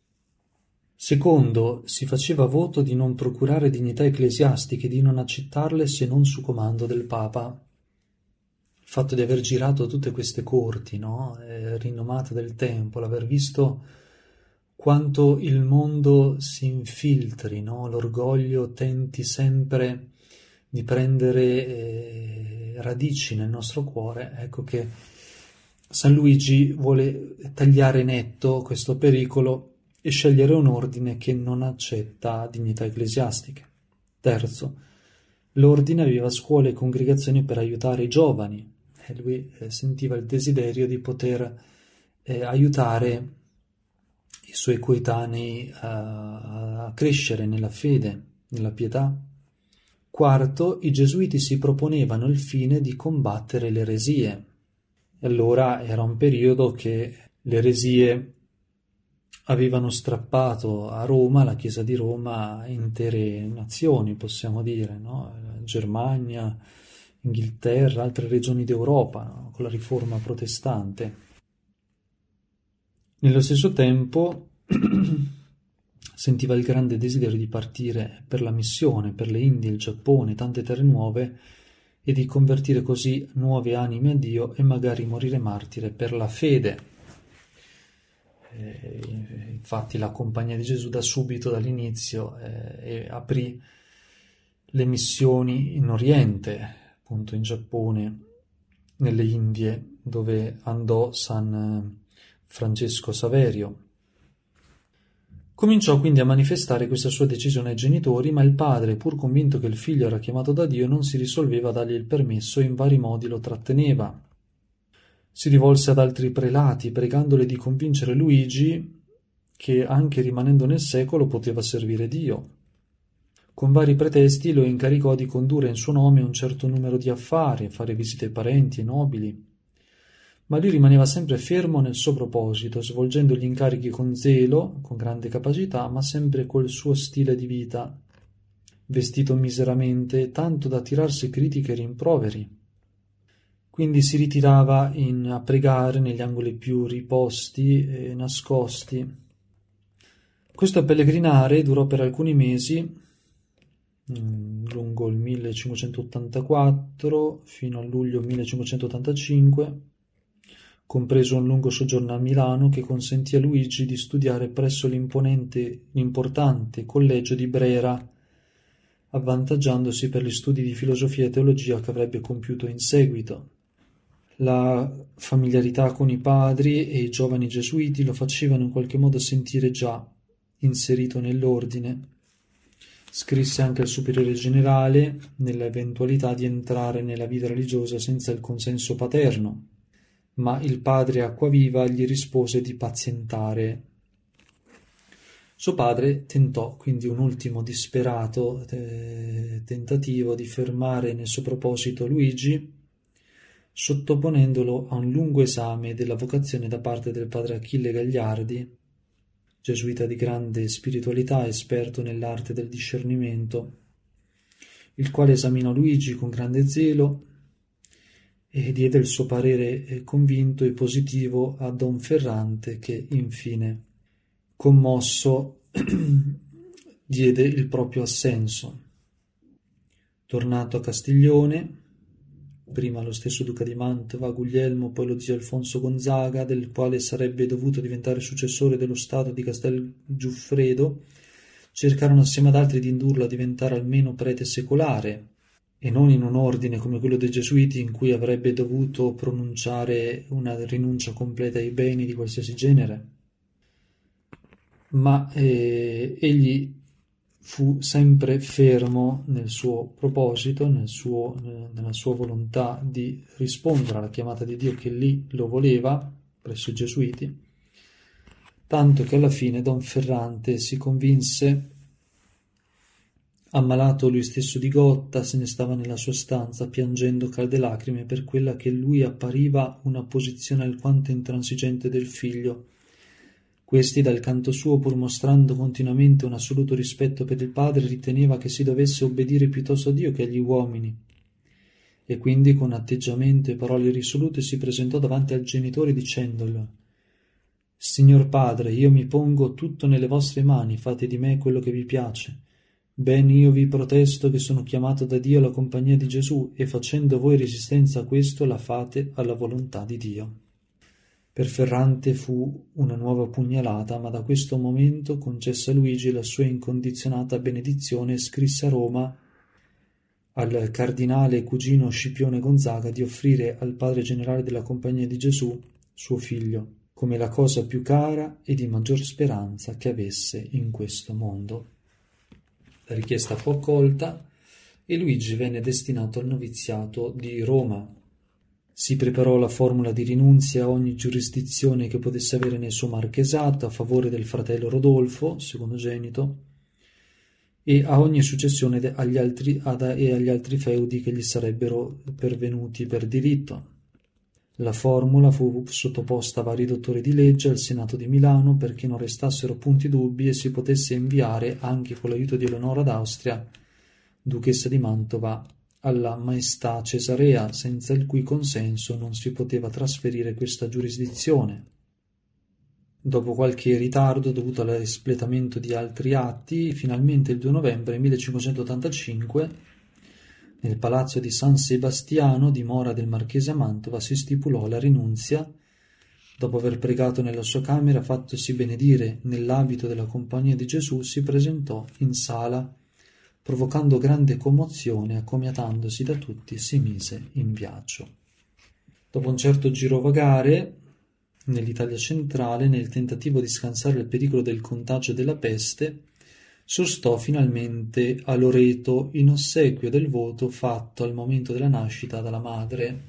Secondo, si faceva voto di non procurare dignità ecclesiastiche, di non accettarle se non su comando del Papa. Il fatto di aver girato tutte queste corti, no? Rinomate del tempo, l'aver visto quanto il mondo si infiltri, no? L'orgoglio tenti sempre di prendere radici nel nostro cuore, ecco che San Luigi vuole tagliare netto questo pericolo e scegliere un ordine che non accetta dignità ecclesiastiche. Terzo, l'ordine aveva scuole e congregazioni per aiutare i giovani, e lui sentiva il desiderio di poter aiutare i suoi coetanei a crescere nella fede, nella pietà. Quarto, i gesuiti si proponevano il fine di combattere le eresie. E allora era un periodo che le eresie avevano strappato a Roma, la Chiesa di Roma, intere nazioni, possiamo dire, no? Germania, Inghilterra, altre regioni d'Europa, no? Con la riforma protestante. Nello stesso tempo sentiva il grande desiderio di partire per la missione, per le Indie, il Giappone, tante terre nuove, e di convertire così nuove anime a Dio e magari morire martire per la fede. Infatti la Compagnia di Gesù da subito, dall'inizio, aprì le missioni in Oriente, appunto in Giappone, nelle Indie, dove andò San Francesco Saverio. Cominciò quindi a manifestare questa sua decisione ai genitori, ma il padre, pur convinto che il figlio era chiamato da Dio, non si risolveva a dargli il permesso e in vari modi lo tratteneva. Si rivolse ad altri prelati, pregandole di convincere Luigi che, anche rimanendo nel secolo, poteva servire Dio. Con vari pretesti lo incaricò di condurre in suo nome un certo numero di affari, fare visite ai parenti e nobili. Ma lui rimaneva sempre fermo nel suo proposito, svolgendo gli incarichi con zelo, con grande capacità, ma sempre col suo stile di vita, vestito miseramente, tanto da tirarsi critiche e rimproveri. Quindi si ritirava a pregare negli angoli più riposti e nascosti. Questo pellegrinare durò per alcuni mesi, lungo il 1584 fino a luglio 1585, compreso un lungo soggiorno a Milano che consentì a Luigi di studiare presso l'importante collegio di Brera, avvantaggiandosi per gli studi di filosofia e teologia che avrebbe compiuto in seguito. La familiarità con i padri e i giovani gesuiti lo facevano in qualche modo sentire già inserito nell'ordine. Scrisse anche al superiore generale nell'eventualità di entrare nella vita religiosa senza il consenso paterno, ma il padre Acquaviva gli rispose di pazientare. Suo padre tentò quindi un ultimo disperato tentativo di fermare nel suo proposito Luigi, sottoponendolo a un lungo esame della vocazione da parte del padre Achille Gagliardi, gesuita di grande spiritualità, esperto nell'arte del discernimento, il quale esaminò Luigi con grande zelo e diede il suo parere convinto e positivo a Don Ferrante, che infine, commosso, diede il proprio assenso. Tornato a Castiglione, prima lo stesso duca di Mantova, Guglielmo, poi lo zio Alfonso Gonzaga, del quale sarebbe dovuto diventare successore dello stato di Castel Giuffredo, cercarono assieme ad altri di indurlo a diventare almeno prete secolare, e non in un ordine come quello dei Gesuiti in cui avrebbe dovuto pronunciare una rinuncia completa ai beni di qualsiasi genere. Ma egli fu sempre fermo nel suo proposito, nella sua volontà di rispondere alla chiamata di Dio che lì lo voleva, presso i Gesuiti, tanto che alla fine Don Ferrante si convinse, ammalato lui stesso di gotta, se ne stava nella sua stanza piangendo calde lacrime per quella che lui appariva una posizione alquanto intransigente del figlio. Questi, dal canto suo, pur mostrando continuamente un assoluto rispetto per il padre, riteneva che si dovesse obbedire piuttosto a Dio che agli uomini, e quindi con atteggiamento e parole risolute si presentò davanti al genitore dicendogli: «Signor padre, io mi pongo tutto nelle vostre mani, fate di me quello che vi piace. Ben io vi protesto che sono chiamato da Dio alla compagnia di Gesù, e facendo voi resistenza a questo la fate alla volontà di Dio». Per Ferrante fu una nuova pugnalata, ma da questo momento concesse a Luigi la sua incondizionata benedizione e scrisse a Roma al cardinale cugino Scipione Gonzaga di offrire al padre generale della Compagnia di Gesù suo figlio come la cosa più cara e di maggior speranza che avesse in questo mondo. La richiesta fu accolta e Luigi venne destinato al noviziato di Roma. Si preparò la formula di rinunzia a ogni giurisdizione che potesse avere nel suo marchesato a favore del fratello Rodolfo, secondogenito, e a ogni successione agli altri feudi che gli sarebbero pervenuti per diritto. La formula fu sottoposta a vari dottori di legge al Senato di Milano perché non restassero punti dubbi e si potesse inviare, anche con l'aiuto di Eleonora d'Austria, duchessa di Mantova, alla maestà Cesarea, senza il cui consenso non si poteva trasferire questa giurisdizione. Dopo qualche ritardo dovuto all'espletamento di altri atti, finalmente il 2 novembre 1585, nel palazzo di San Sebastiano, dimora del marchese a Mantova, si stipulò la rinunzia. Dopo aver pregato nella sua camera, fattosi benedire nell'abito della Compagnia di Gesù, si presentò in sala, provocando grande commozione, accomiatandosi da tutti, si mise in viaggio. Dopo un certo girovagare nell'Italia centrale, nel tentativo di scansare il pericolo del contagio della peste, sostò finalmente a Loreto in ossequio del voto fatto al momento della nascita dalla madre.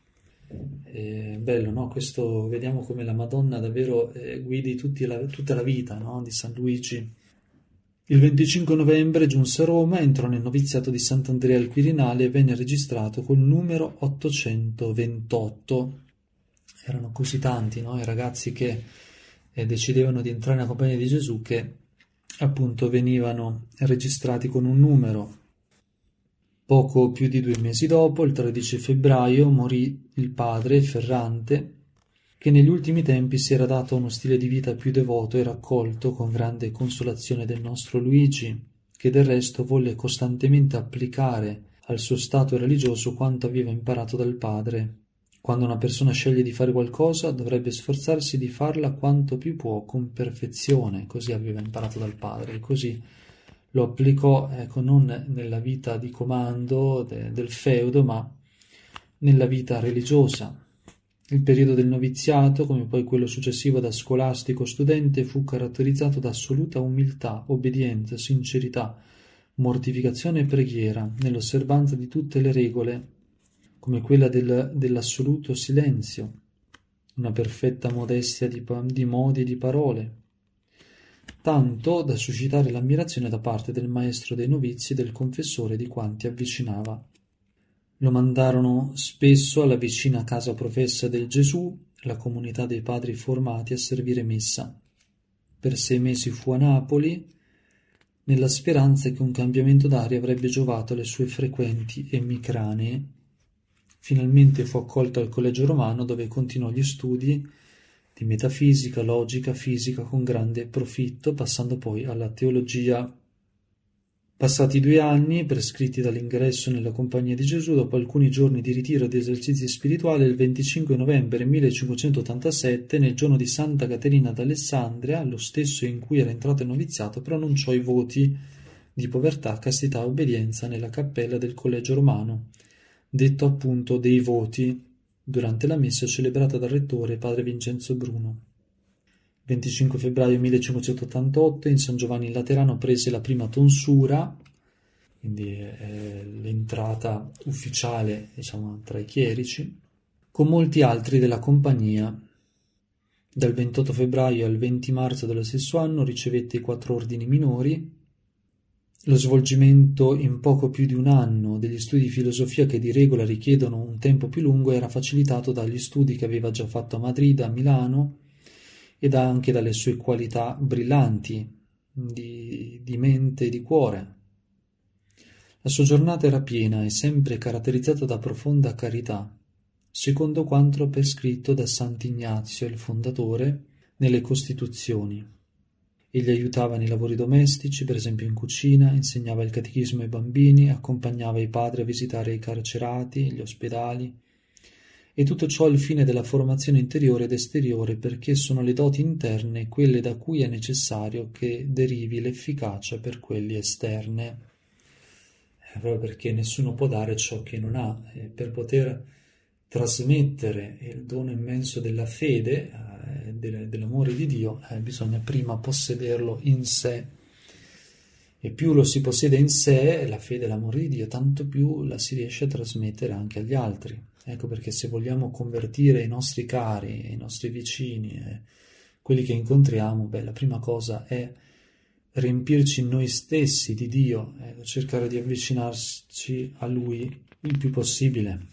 Bello, no? Questo vediamo come la Madonna davvero guidi tutta la vita, no? Di San Luigi. Il 25 novembre giunse a Roma, entrò nel noviziato di Sant'Andrea al Quirinale e venne registrato col numero 828. Erano così tanti, no? I ragazzi che decidevano di entrare nella compagnia di Gesù, che appunto venivano registrati con un numero. Poco più di 2 mesi dopo, il 13 febbraio, morì il padre Ferrante, che negli ultimi tempi si era dato uno stile di vita più devoto e raccolto con grande consolazione del nostro Luigi, che del resto volle costantemente applicare al suo stato religioso quanto aveva imparato dal padre. Quando una persona sceglie di fare qualcosa, dovrebbe sforzarsi di farla quanto più può, con perfezione, così aveva imparato dal padre, e così lo applicò, ecco, non nella vita di comando del feudo, ma nella vita religiosa. Il periodo del noviziato, come poi quello successivo da scolastico studente, fu caratterizzato da assoluta umiltà, obbedienza, sincerità, mortificazione e preghiera, nell'osservanza di tutte le regole, come quella dell'assoluto silenzio, una perfetta modestia di modi e di parole, tanto da suscitare l'ammirazione da parte del maestro dei novizi e del confessore di quanti avvicinava. Lo mandarono spesso alla vicina casa professa del Gesù, la comunità dei padri formati, a servire messa. Per 6 mesi fu a Napoli, nella speranza che un cambiamento d'aria avrebbe giovato alle sue frequenti emicranee. Finalmente fu accolto al Collegio Romano, dove continuò gli studi di metafisica, logica, fisica con grande profitto, passando poi alla teologia. Passati 2 anni, prescritti dall'ingresso nella Compagnia di Gesù, dopo alcuni giorni di ritiro e di esercizi spirituali, il 25 novembre 1587, nel giorno di Santa Caterina d'Alessandria, lo stesso in cui era entrato il noviziato, pronunciò i voti di povertà, castità e obbedienza nella cappella del Collegio Romano, detto appunto dei voti, durante la messa celebrata dal rettore padre Vincenzo Bruno. 25 febbraio 1588 in San Giovanni in Laterano prese la prima tonsura, quindi l'entrata ufficiale, diciamo, tra i chierici, con molti altri della compagnia. Dal 28 febbraio al 20 marzo dello stesso anno ricevette i 4 ordini minori. Lo svolgimento in poco più di un anno degli studi di filosofia, che di regola richiedono un tempo più lungo, era facilitato dagli studi che aveva già fatto a Madrid, a Milano, ed anche dalle sue qualità brillanti di mente e di cuore. La sua giornata era piena e sempre caratterizzata da profonda carità, secondo quanto prescritto da Sant'Ignazio, il fondatore, nelle Costituzioni. Egli aiutava nei lavori domestici, per esempio in cucina, insegnava il catechismo ai bambini, accompagnava i padri a visitare i carcerati, gli ospedali, e tutto ciò al fine della formazione interiore ed esteriore, perché sono le doti interne quelle da cui è necessario che derivi l'efficacia per quelli esterne. Proprio perché nessuno può dare ciò che non ha, e per poter trasmettere il dono immenso della fede, dell'amore di Dio, bisogna prima possederlo in sé, e più lo si possiede in sé, la fede e l'amore di Dio, tanto più la si riesce a trasmettere anche agli altri. Ecco perché se vogliamo convertire i nostri cari, i nostri vicini, quelli che incontriamo, la prima cosa è riempirci noi stessi di Dio, cercare di avvicinarci a Lui il più possibile.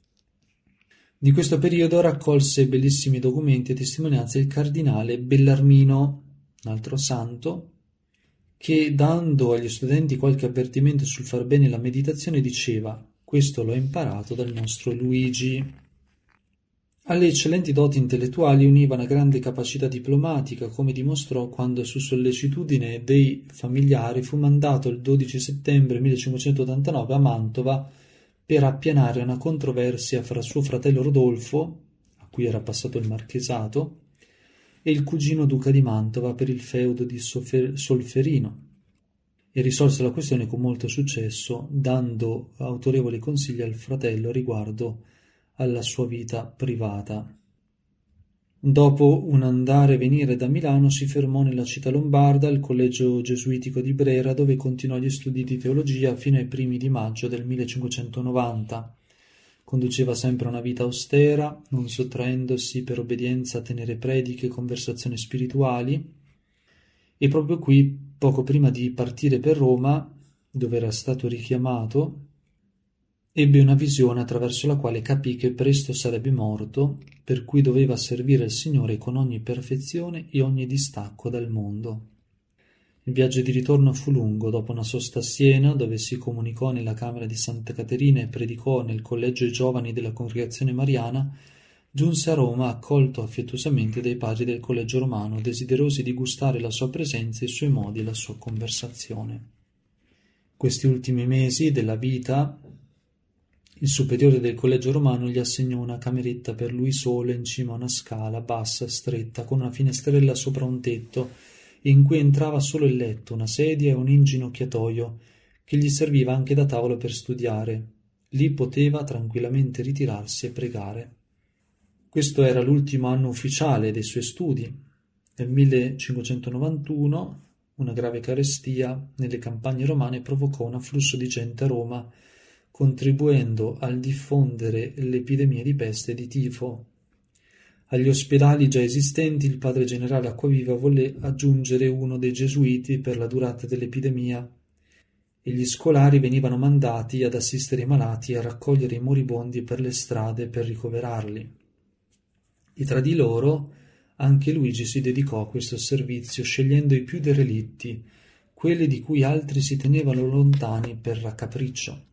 Di questo periodo raccolse bellissimi documenti e testimonianze il cardinale Bellarmino, un altro santo, che, dando agli studenti qualche avvertimento sul far bene la meditazione, diceva: questo l'ho imparato dal nostro Luigi. Alle eccellenti doti intellettuali univa una grande capacità diplomatica, come dimostrò quando, su sollecitudine dei familiari, fu mandato il 12 settembre 1589 a Mantova per appianare una controversia fra suo fratello Rodolfo, a cui era passato il marchesato, e il cugino duca di Mantova per il feudo di Solferino, e risolse la questione con molto successo, dando autorevoli consigli al fratello riguardo alla sua vita privata. Dopo un andare e venire da Milano si fermò nella città lombarda, al collegio gesuitico di Brera, dove continuò gli studi di teologia fino ai primi di maggio del 1590. Conduceva sempre una vita austera, non sottraendosi per obbedienza a tenere prediche e conversazioni spirituali, E proprio qui, poco prima di partire per Roma, dove era stato richiamato, ebbe una visione attraverso la quale capì che presto sarebbe morto, per cui doveva servire il Signore con ogni perfezione e ogni distacco dal mondo. Il viaggio di ritorno fu lungo. Dopo una sosta a Siena, dove si comunicò nella camera di Santa Caterina e predicò nel collegio giovani della Congregazione Mariana, giunse a Roma accolto affettuosamente dai padri del collegio romano, desiderosi di gustare la sua presenza, i suoi modi e la sua conversazione. Questi ultimi mesi della vita, il superiore del collegio romano gli assegnò una cameretta per lui solo in cima a una scala bassa, stretta, con una finestrella sopra un tetto, in cui entrava solo il letto, una sedia e un inginocchiatoio, che gli serviva anche da tavolo per studiare. Lì poteva tranquillamente ritirarsi e pregare. Questo era l'ultimo anno ufficiale dei suoi studi. Nel 1591 una grave carestia nelle campagne romane provocò un afflusso di gente a Roma, contribuendo al diffondere l'epidemia di peste e di tifo. Agli ospedali già esistenti il padre generale Acquaviva volle aggiungere uno dei gesuiti per la durata dell'epidemia, e gli scolari venivano mandati ad assistere i malati e a raccogliere i moribondi per le strade per ricoverarli. E tra di loro anche Luigi si dedicò a questo servizio, scegliendo i più derelitti, quelli di cui altri si tenevano lontani per raccapriccio.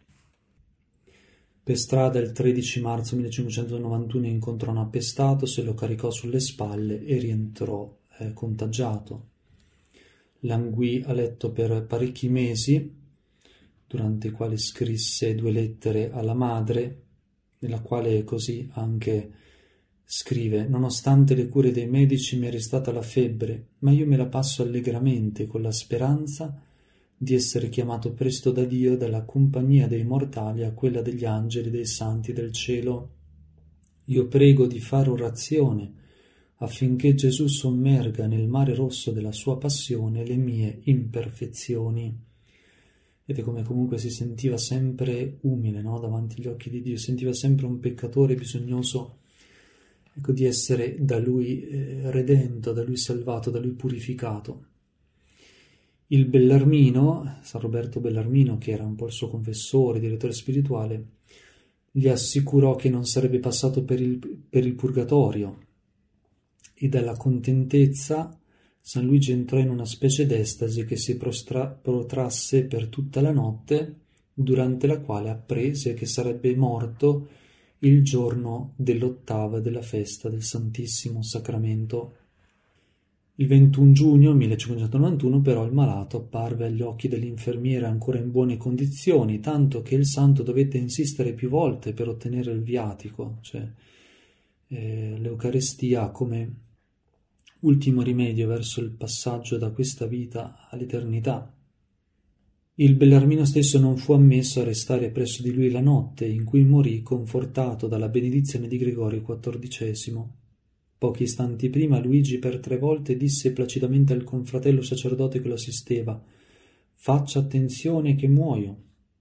Per strada il 13 marzo 1591 incontrò un appestato, se lo caricò sulle spalle e rientrò contagiato. Languì a letto per parecchi mesi, durante i quali scrisse 2 lettere alla madre, nella quale così anche scrive: nonostante le cure dei medici mi è restata la febbre, ma io me la passo allegramente con la speranza di essere chiamato presto da Dio dalla compagnia dei mortali a quella degli angeli e dei santi del cielo. Io prego di fare orazione affinché Gesù sommerga nel mare rosso della sua passione le mie imperfezioni. Vedete come comunque si sentiva sempre umile, no? Davanti agli occhi di Dio, sentiva sempre un peccatore bisognoso, ecco, di essere da lui redento, da lui salvato, da lui purificato. Il Bellarmino, San Roberto Bellarmino, che era un po' il suo confessore, direttore spirituale, gli assicurò che non sarebbe passato per il purgatorio, e dalla contentezza San Luigi entrò in una specie d'estasi che si protrasse per tutta la notte, durante la quale apprese che sarebbe morto il giorno dell'8ª della festa del Santissimo Sacramento. Il 21 giugno 1591 però il malato apparve agli occhi dell'infermiera ancora in buone condizioni, tanto che il santo dovette insistere più volte per ottenere il viatico, cioè l'Eucarestia come ultimo rimedio verso il passaggio da questa vita all'eternità. Il Bellarmino stesso non fu ammesso a restare presso di lui la notte, in cui morì confortato dalla benedizione di Gregorio XIV. Pochi istanti prima Luigi per 3 volte disse placidamente al confratello sacerdote che lo assisteva: «Faccia attenzione che muoio».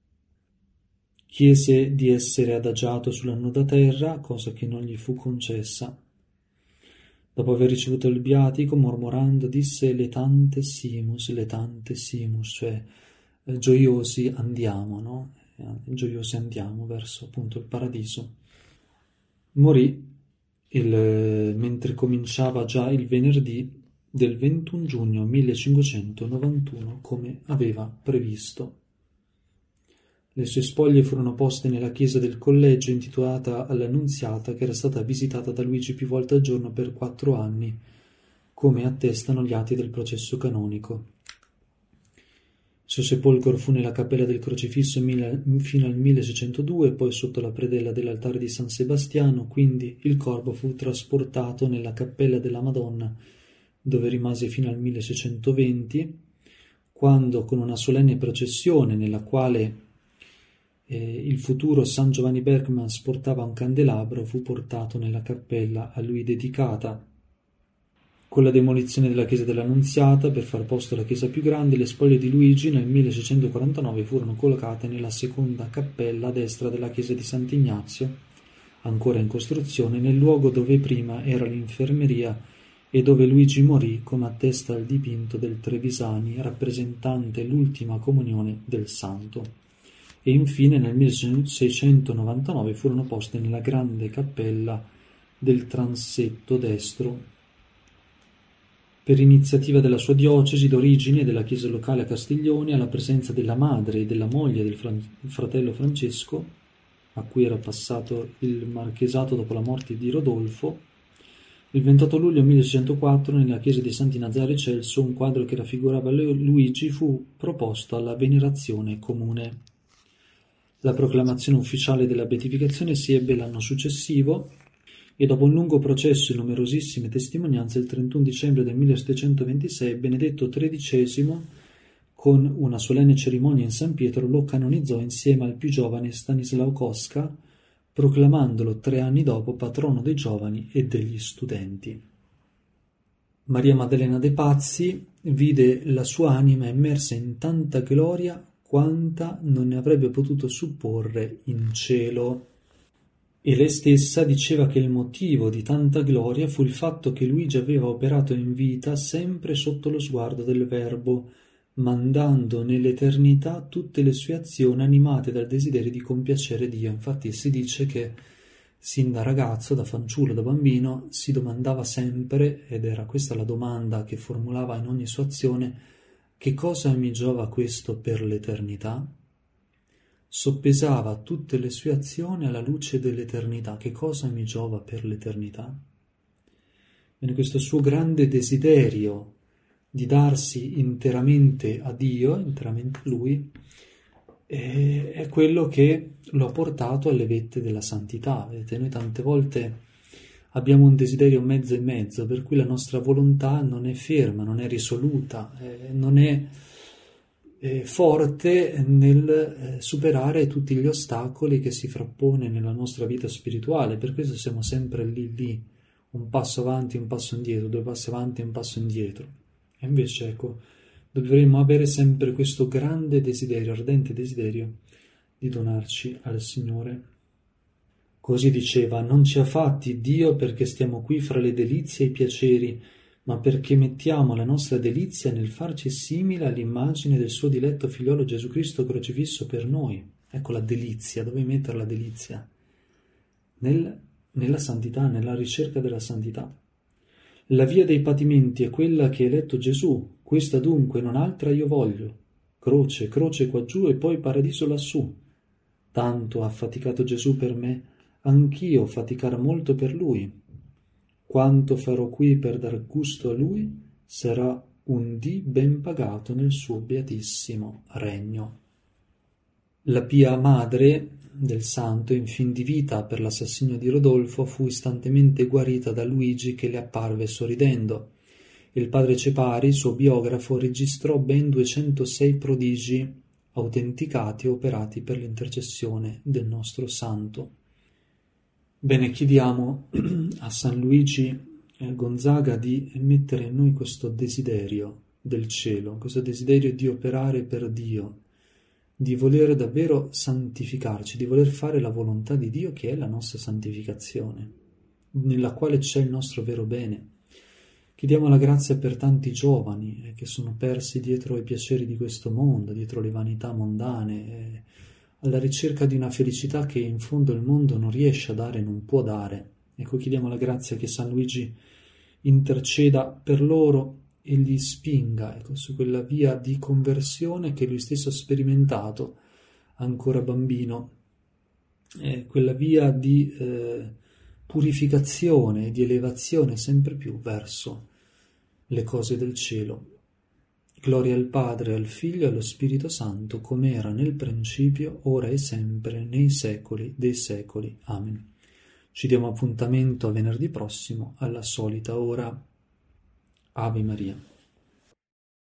Chiese di essere adagiato sulla nuda terra, cosa che non gli fu concessa. Dopo aver ricevuto il viatico, mormorando, disse «Letante simus», cioè gioiosi andiamo, no? Gioiosi andiamo verso appunto il paradiso. Morì mentre cominciava già il venerdì del 21 giugno 1591 come aveva previsto. Le sue spoglie furono poste nella chiesa del collegio intitolata all'Annunziata, che era stata visitata da Luigi più volte al giorno per 4 anni, come attestano gli atti del processo canonico. Il suo sepolcro fu nella cappella del Crocifisso fino al 1602, poi sotto la predella dell'altare di San Sebastiano, quindi il corpo fu trasportato nella cappella della Madonna, dove rimase fino al 1620, quando con una solenne processione nella quale il futuro San Giovanni Bergmans portava un candelabro, fu portato nella cappella a lui dedicata. Con la demolizione della chiesa dell'Annunziata, per far posto alla chiesa più grande, le spoglie di Luigi nel 1649 furono collocate nella seconda cappella a destra della chiesa di Sant'Ignazio, ancora in costruzione, nel luogo dove prima era l'infermeria e dove Luigi morì, come attesta il dipinto del Trevisani rappresentante l'ultima comunione del santo. E infine nel 1699 furono poste nella grande cappella del transetto destro, per iniziativa della sua diocesi d'origine e della chiesa locale a Castiglione, alla presenza della madre e della moglie del fratello Francesco, a cui era passato il marchesato dopo la morte di Rodolfo. Il 28 luglio 1604, nella chiesa di Santi Nazare Celso, un quadro che raffigurava Luigi fu proposto alla venerazione comune. La proclamazione ufficiale della beatificazione si ebbe l'anno successivo e dopo un lungo processo e numerosissime testimonianze, il 31 dicembre del 1726 Benedetto XIII, con una solenne cerimonia in San Pietro, lo canonizzò insieme al più giovane Stanislao Kostka, proclamandolo 3 anni dopo patrono dei giovani e degli studenti. Maria Maddalena de' Pazzi vide la sua anima immersa in tanta gloria quanta non ne avrebbe potuto supporre in cielo. E lei stessa diceva che il motivo di tanta gloria fu il fatto che Luigi aveva operato in vita sempre sotto lo sguardo del Verbo, mandando nell'eternità tutte le sue azioni animate dal desiderio di compiacere Dio. Infatti si dice che sin da ragazzo, da fanciullo, da bambino, si domandava sempre, ed era questa la domanda che formulava in ogni sua azione: che cosa mi giova questo per l'eternità? Soppesava tutte le sue azioni alla luce dell'eternità. Che cosa mi giova per l'eternità? Bene, questo suo grande desiderio di darsi interamente a Dio, interamente a Lui, è quello che lo ha portato alle vette della santità. Vedete, noi tante volte abbiamo un desiderio mezzo e mezzo, per cui la nostra volontà non è ferma, non è risoluta, non è forte nel superare tutti gli ostacoli che si frappone nella nostra vita spirituale. Per questo siamo sempre lì, un passo avanti, un passo indietro, 2 passi avanti, un passo indietro. E invece, ecco, dovremmo avere sempre questo grande desiderio, ardente desiderio di donarci al Signore. Così diceva: non ci ha fatti Dio perché stiamo qui fra le delizie e i piaceri, ma perché mettiamo la nostra delizia nel farci simile all'immagine del suo diletto figliolo Gesù Cristo crocifisso per noi. Ecco la delizia, dove mettere la delizia? Nella santità, nella ricerca della santità. La via dei patimenti è quella che ha eletto Gesù, questa dunque non altra io voglio. Croce, croce qua giù e poi paradiso lassù. Tanto ha faticato Gesù per me, anch'io faticar molto per Lui. Quanto farò qui per dar gusto a Lui, sarà un dì ben pagato nel suo beatissimo regno. La pia madre del santo, in fin di vita per l'assassinio di Rodolfo, fu istantemente guarita da Luigi che le apparve sorridendo. Il padre Cepari, suo biografo, registrò ben 206 prodigi autenticati e operati per l'intercessione del nostro santo. Bene, chiediamo a San Luigi Gonzaga di mettere in noi questo desiderio del cielo, questo desiderio di operare per Dio, di voler davvero santificarci, di voler fare la volontà di Dio, che è la nostra santificazione, nella quale c'è il nostro vero bene. Chiediamo la grazia per tanti giovani che sono persi dietro i piaceri di questo mondo, dietro le vanità mondane, alla ricerca di una felicità che in fondo il mondo non riesce a dare, non può dare. Ecco, chiediamo la grazia che San Luigi interceda per loro e li spinga, ecco, su quella via di conversione che lui stesso ha sperimentato ancora bambino, quella via di purificazione e di elevazione sempre più verso le cose del cielo. Gloria al Padre, al Figlio e allo Spirito Santo, come era nel principio, ora e sempre, nei secoli dei secoli. Amen. Ci diamo appuntamento a venerdì prossimo, alla solita ora. Ave Maria.